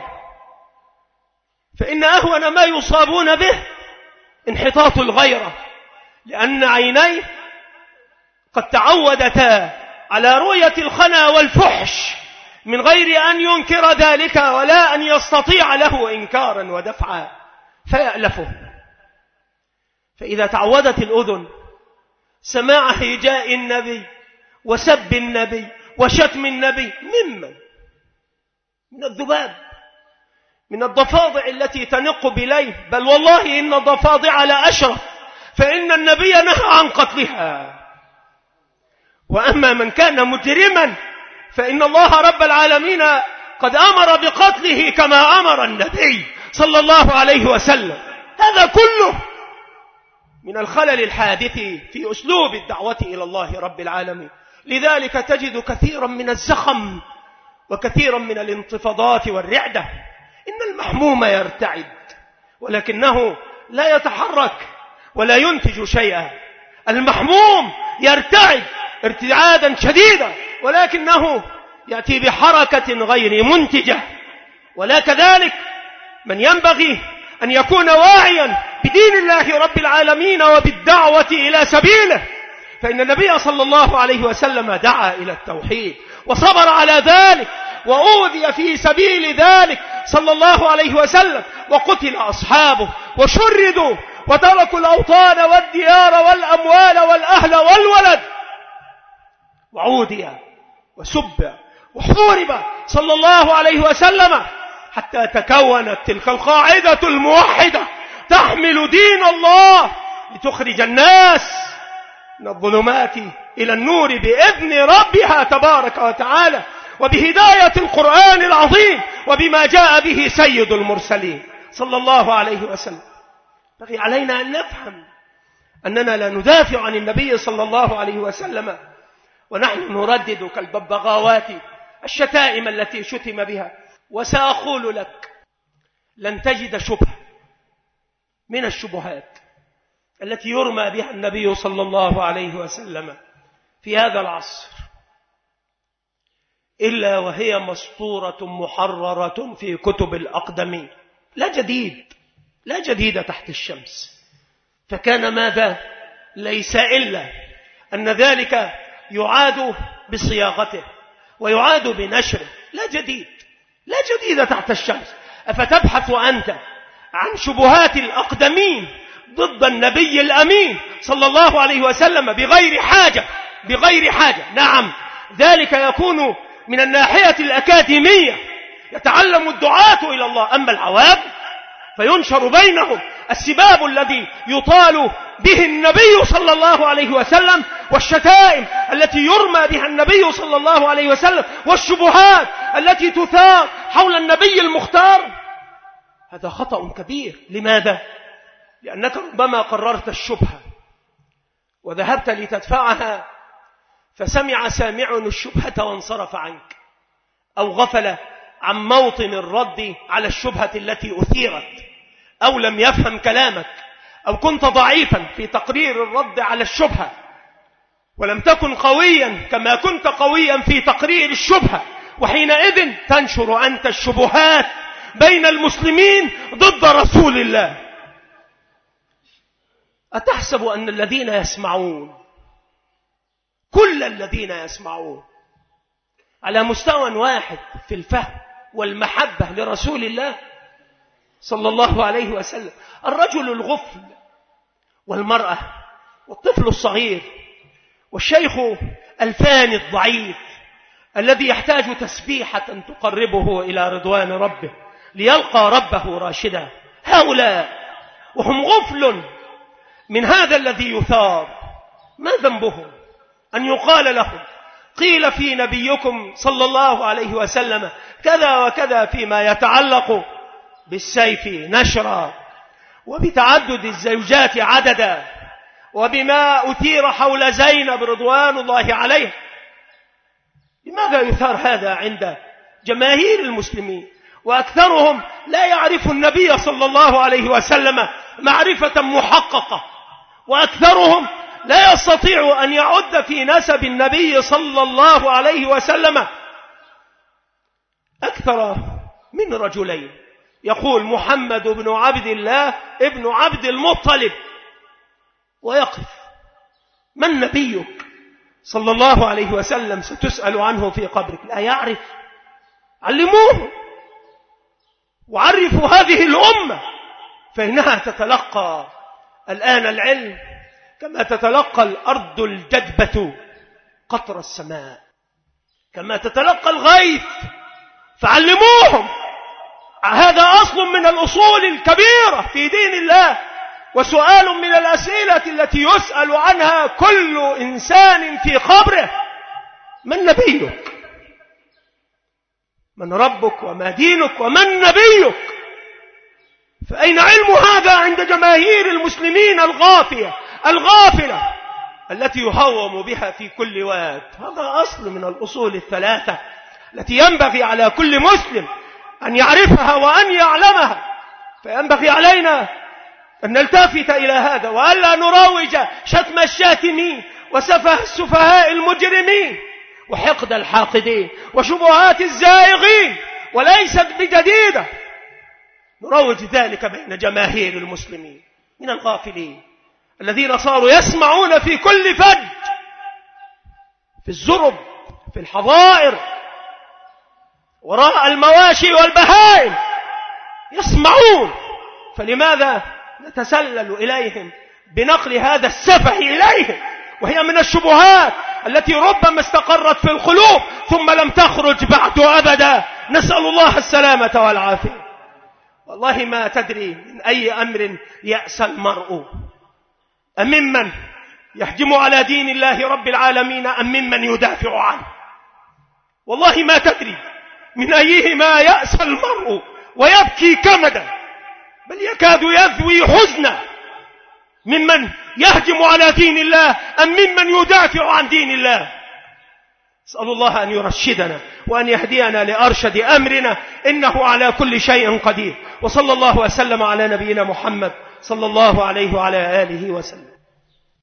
فإن أهون ما يصابون به انحطاط الغيرة، لأن عينيه قد تعودتا على رؤية الخنا والفحش من غير أن ينكر ذلك ولا أن يستطيع له إنكارا ودفعا فيألفه. فإذا تعودت الأذن سماع هجاء النبي وسب النبي وشتم النبي من الذباب، من الضفادع التي تنق بليه، بل والله إن الضفادع لأشرف، فإن النبي نهى عن قتلها. وأما من كان مجرما فإن الله رب العالمين قد أمر بقتله كما أمر النبي صلى الله عليه وسلم. هذا كله من الخلل الحادث في أسلوب الدعوة إلى الله رب العالمين. لذلك تجد كثيرا من الزخم وكثيرا من الانتفاضات والرعدة. إن المحموم يرتعد ولكنه لا يتحرك ولا ينتج شيئا. المحموم يرتعد ارتعادا شديدا ولكنه يأتي بحركة غير منتجة. ولا كذلك من ينبغي أن يكون واعيا بدين الله رب العالمين وبالدعوة إلى سبيله، فإن النبي صلى الله عليه وسلم دعا إلى التوحيد وصبر على ذلك وأوذي في سبيل ذلك صلى الله عليه وسلم، وقتل أصحابه وشردوا وتركوا الأوطان والديار والأموال والأهل والولد، وعودي وسب وحورب صلى الله عليه وسلم حتى تكونت تلك القاعدة الموحدة تحمل دين الله لتخرج الناس من الظلمات إلى النور بإذن ربها تبارك وتعالى، وبهداية القرآن العظيم وبما جاء به سيد المرسلين صلى الله عليه وسلم. بقي علينا أن نفهم أننا لا ندافع عن النبي صلى الله عليه وسلم ونحن نردد كالببغاوات الشتائم التي شتم بها. وسأقول لك لن تجد شبهة من الشبهات التي يرمى بها النبي صلى الله عليه وسلم في هذا العصر إلا وهي مسطورة محررة في كتب الأقدمين. لا جديد تحت الشمس. فكان ماذا؟ ليس إلا أن ذلك يعاد بصياغته ويعاد بنشره. لا جديد تحت الشمس. أفتبحث أنت عن شبهات الأقدمين ضد النبي الأمين صلى الله عليه وسلم بغير حاجة؟ نعم، ذلك يكون من الناحية الأكاديمية يتعلم الدعاة إلى الله. أما العوام فينشر بينهم السباب الذي يطال به النبي صلى الله عليه وسلم والشتائم التي يرمى بها النبي صلى الله عليه وسلم والشبهات التي تثار حول النبي المختار. هذا خطأ كبير. لماذا؟ لأنك ربما قررت الشبهة وذهبت لتدفعها فسمع سامع الشبهة وانصرف عنك، أو غفل عن موطن الرد على الشبهة التي أثيرت، أو لم يفهم كلامك، أو كنت ضعيفا في تقرير الرد على الشبهة ولم تكن قويا كما كنت قويا في تقرير الشبهة، وحينئذ تنشر أنت الشبهات بين المسلمين ضد رسول الله. أتحسب أن الذين يسمعون، كل الذين يسمعون على مستوى واحد في الفهم والمحبة لرسول الله صلى الله عليه وسلم؟ الرجل الغفل والمرأة والطفل الصغير والشيخ الفاني الضعيف الذي يحتاج تسبيحة تقربه إلى رضوان ربه ليلقى ربه راشدا، هؤلاء وهم غفل من هذا الذي يثار، ما ذنبهم أن يقال لهم قيل في نبيكم صلى الله عليه وسلم كذا وكذا فيما يتعلق بالسيف نشرا وبتعدد الزوجات عددا وبما أثير حول زينب رضوان الله عليه؟ لماذا يثار هذا عند جماهير المسلمين؟ وأكثرهم لا يعرف النبي صلى الله عليه وسلم معرفة محققة، وأكثرهم لا يستطيع أن يعد في نسب النبي صلى الله عليه وسلم أكثر من رجلين. يقول محمد بن عبد الله ابن عبد المطلب، ويقف من نبيك صلى الله عليه وسلم؟ ستسأل عنه في قبرك. لا يعرف. علموه وعرفوا هذه الأمة، فإنها تتلقى الآن العلم كما تتلقى الأرض الجدبة قطر السماء، كما تتلقى الغيث. فعلموهم. هذا أصل من الأصول الكبيرة في دين الله، وسؤال من الأسئلة التي يسأل عنها كل إنسان في قبره: من نبيك؟ من ربك وما دينك ومن نبيك؟ فأين علم هذا عند جماهير المسلمين؟ المسلمين الغافلة التي يهوم بها في كل واد. هذا أصل من الأصول الثلاثة التي ينبغي على كل مسلم أن يعرفها وأن يعلمها. فينبغي علينا أن نلتفت إلى هذا، وألا نروج شتم الشاتمين وسفه السفهاء المجرمين وحقد الحاقدين وشبهات الزائغين، وليست بجديدة. نروج ذلك بين جماهير المسلمين من الغافلين الذين صاروا يسمعون في كل فج، في الزرب، في الحظائر، وراء المواشي والبهائم يسمعون. فلماذا نتسلل إليهم بنقل هذا السفه إليهم، وهي من الشبهات التي ربما استقرت في القلوب ثم لم تخرج بعد أبدا. نسأل الله السلامة والعافية. والله ما تدري من أي أمر يأسى المرء، أم ممن يهجم على دين الله رب العالمين، أم ممن يدافع عنه. والله ما تدري من أيهما يأسى المرء ويبكي كمدا، بل يكاد يذوي حزنا، ممن يهجم على دين الله أم ممن يدافع عن دين الله. أسأل الله أن يرشدنا وأن يهدينا لأرشد أمرنا، إنه على كل شيء قدير. وصلى الله وسلم على نبينا محمد صلى الله عليه وعلى آله وسلم.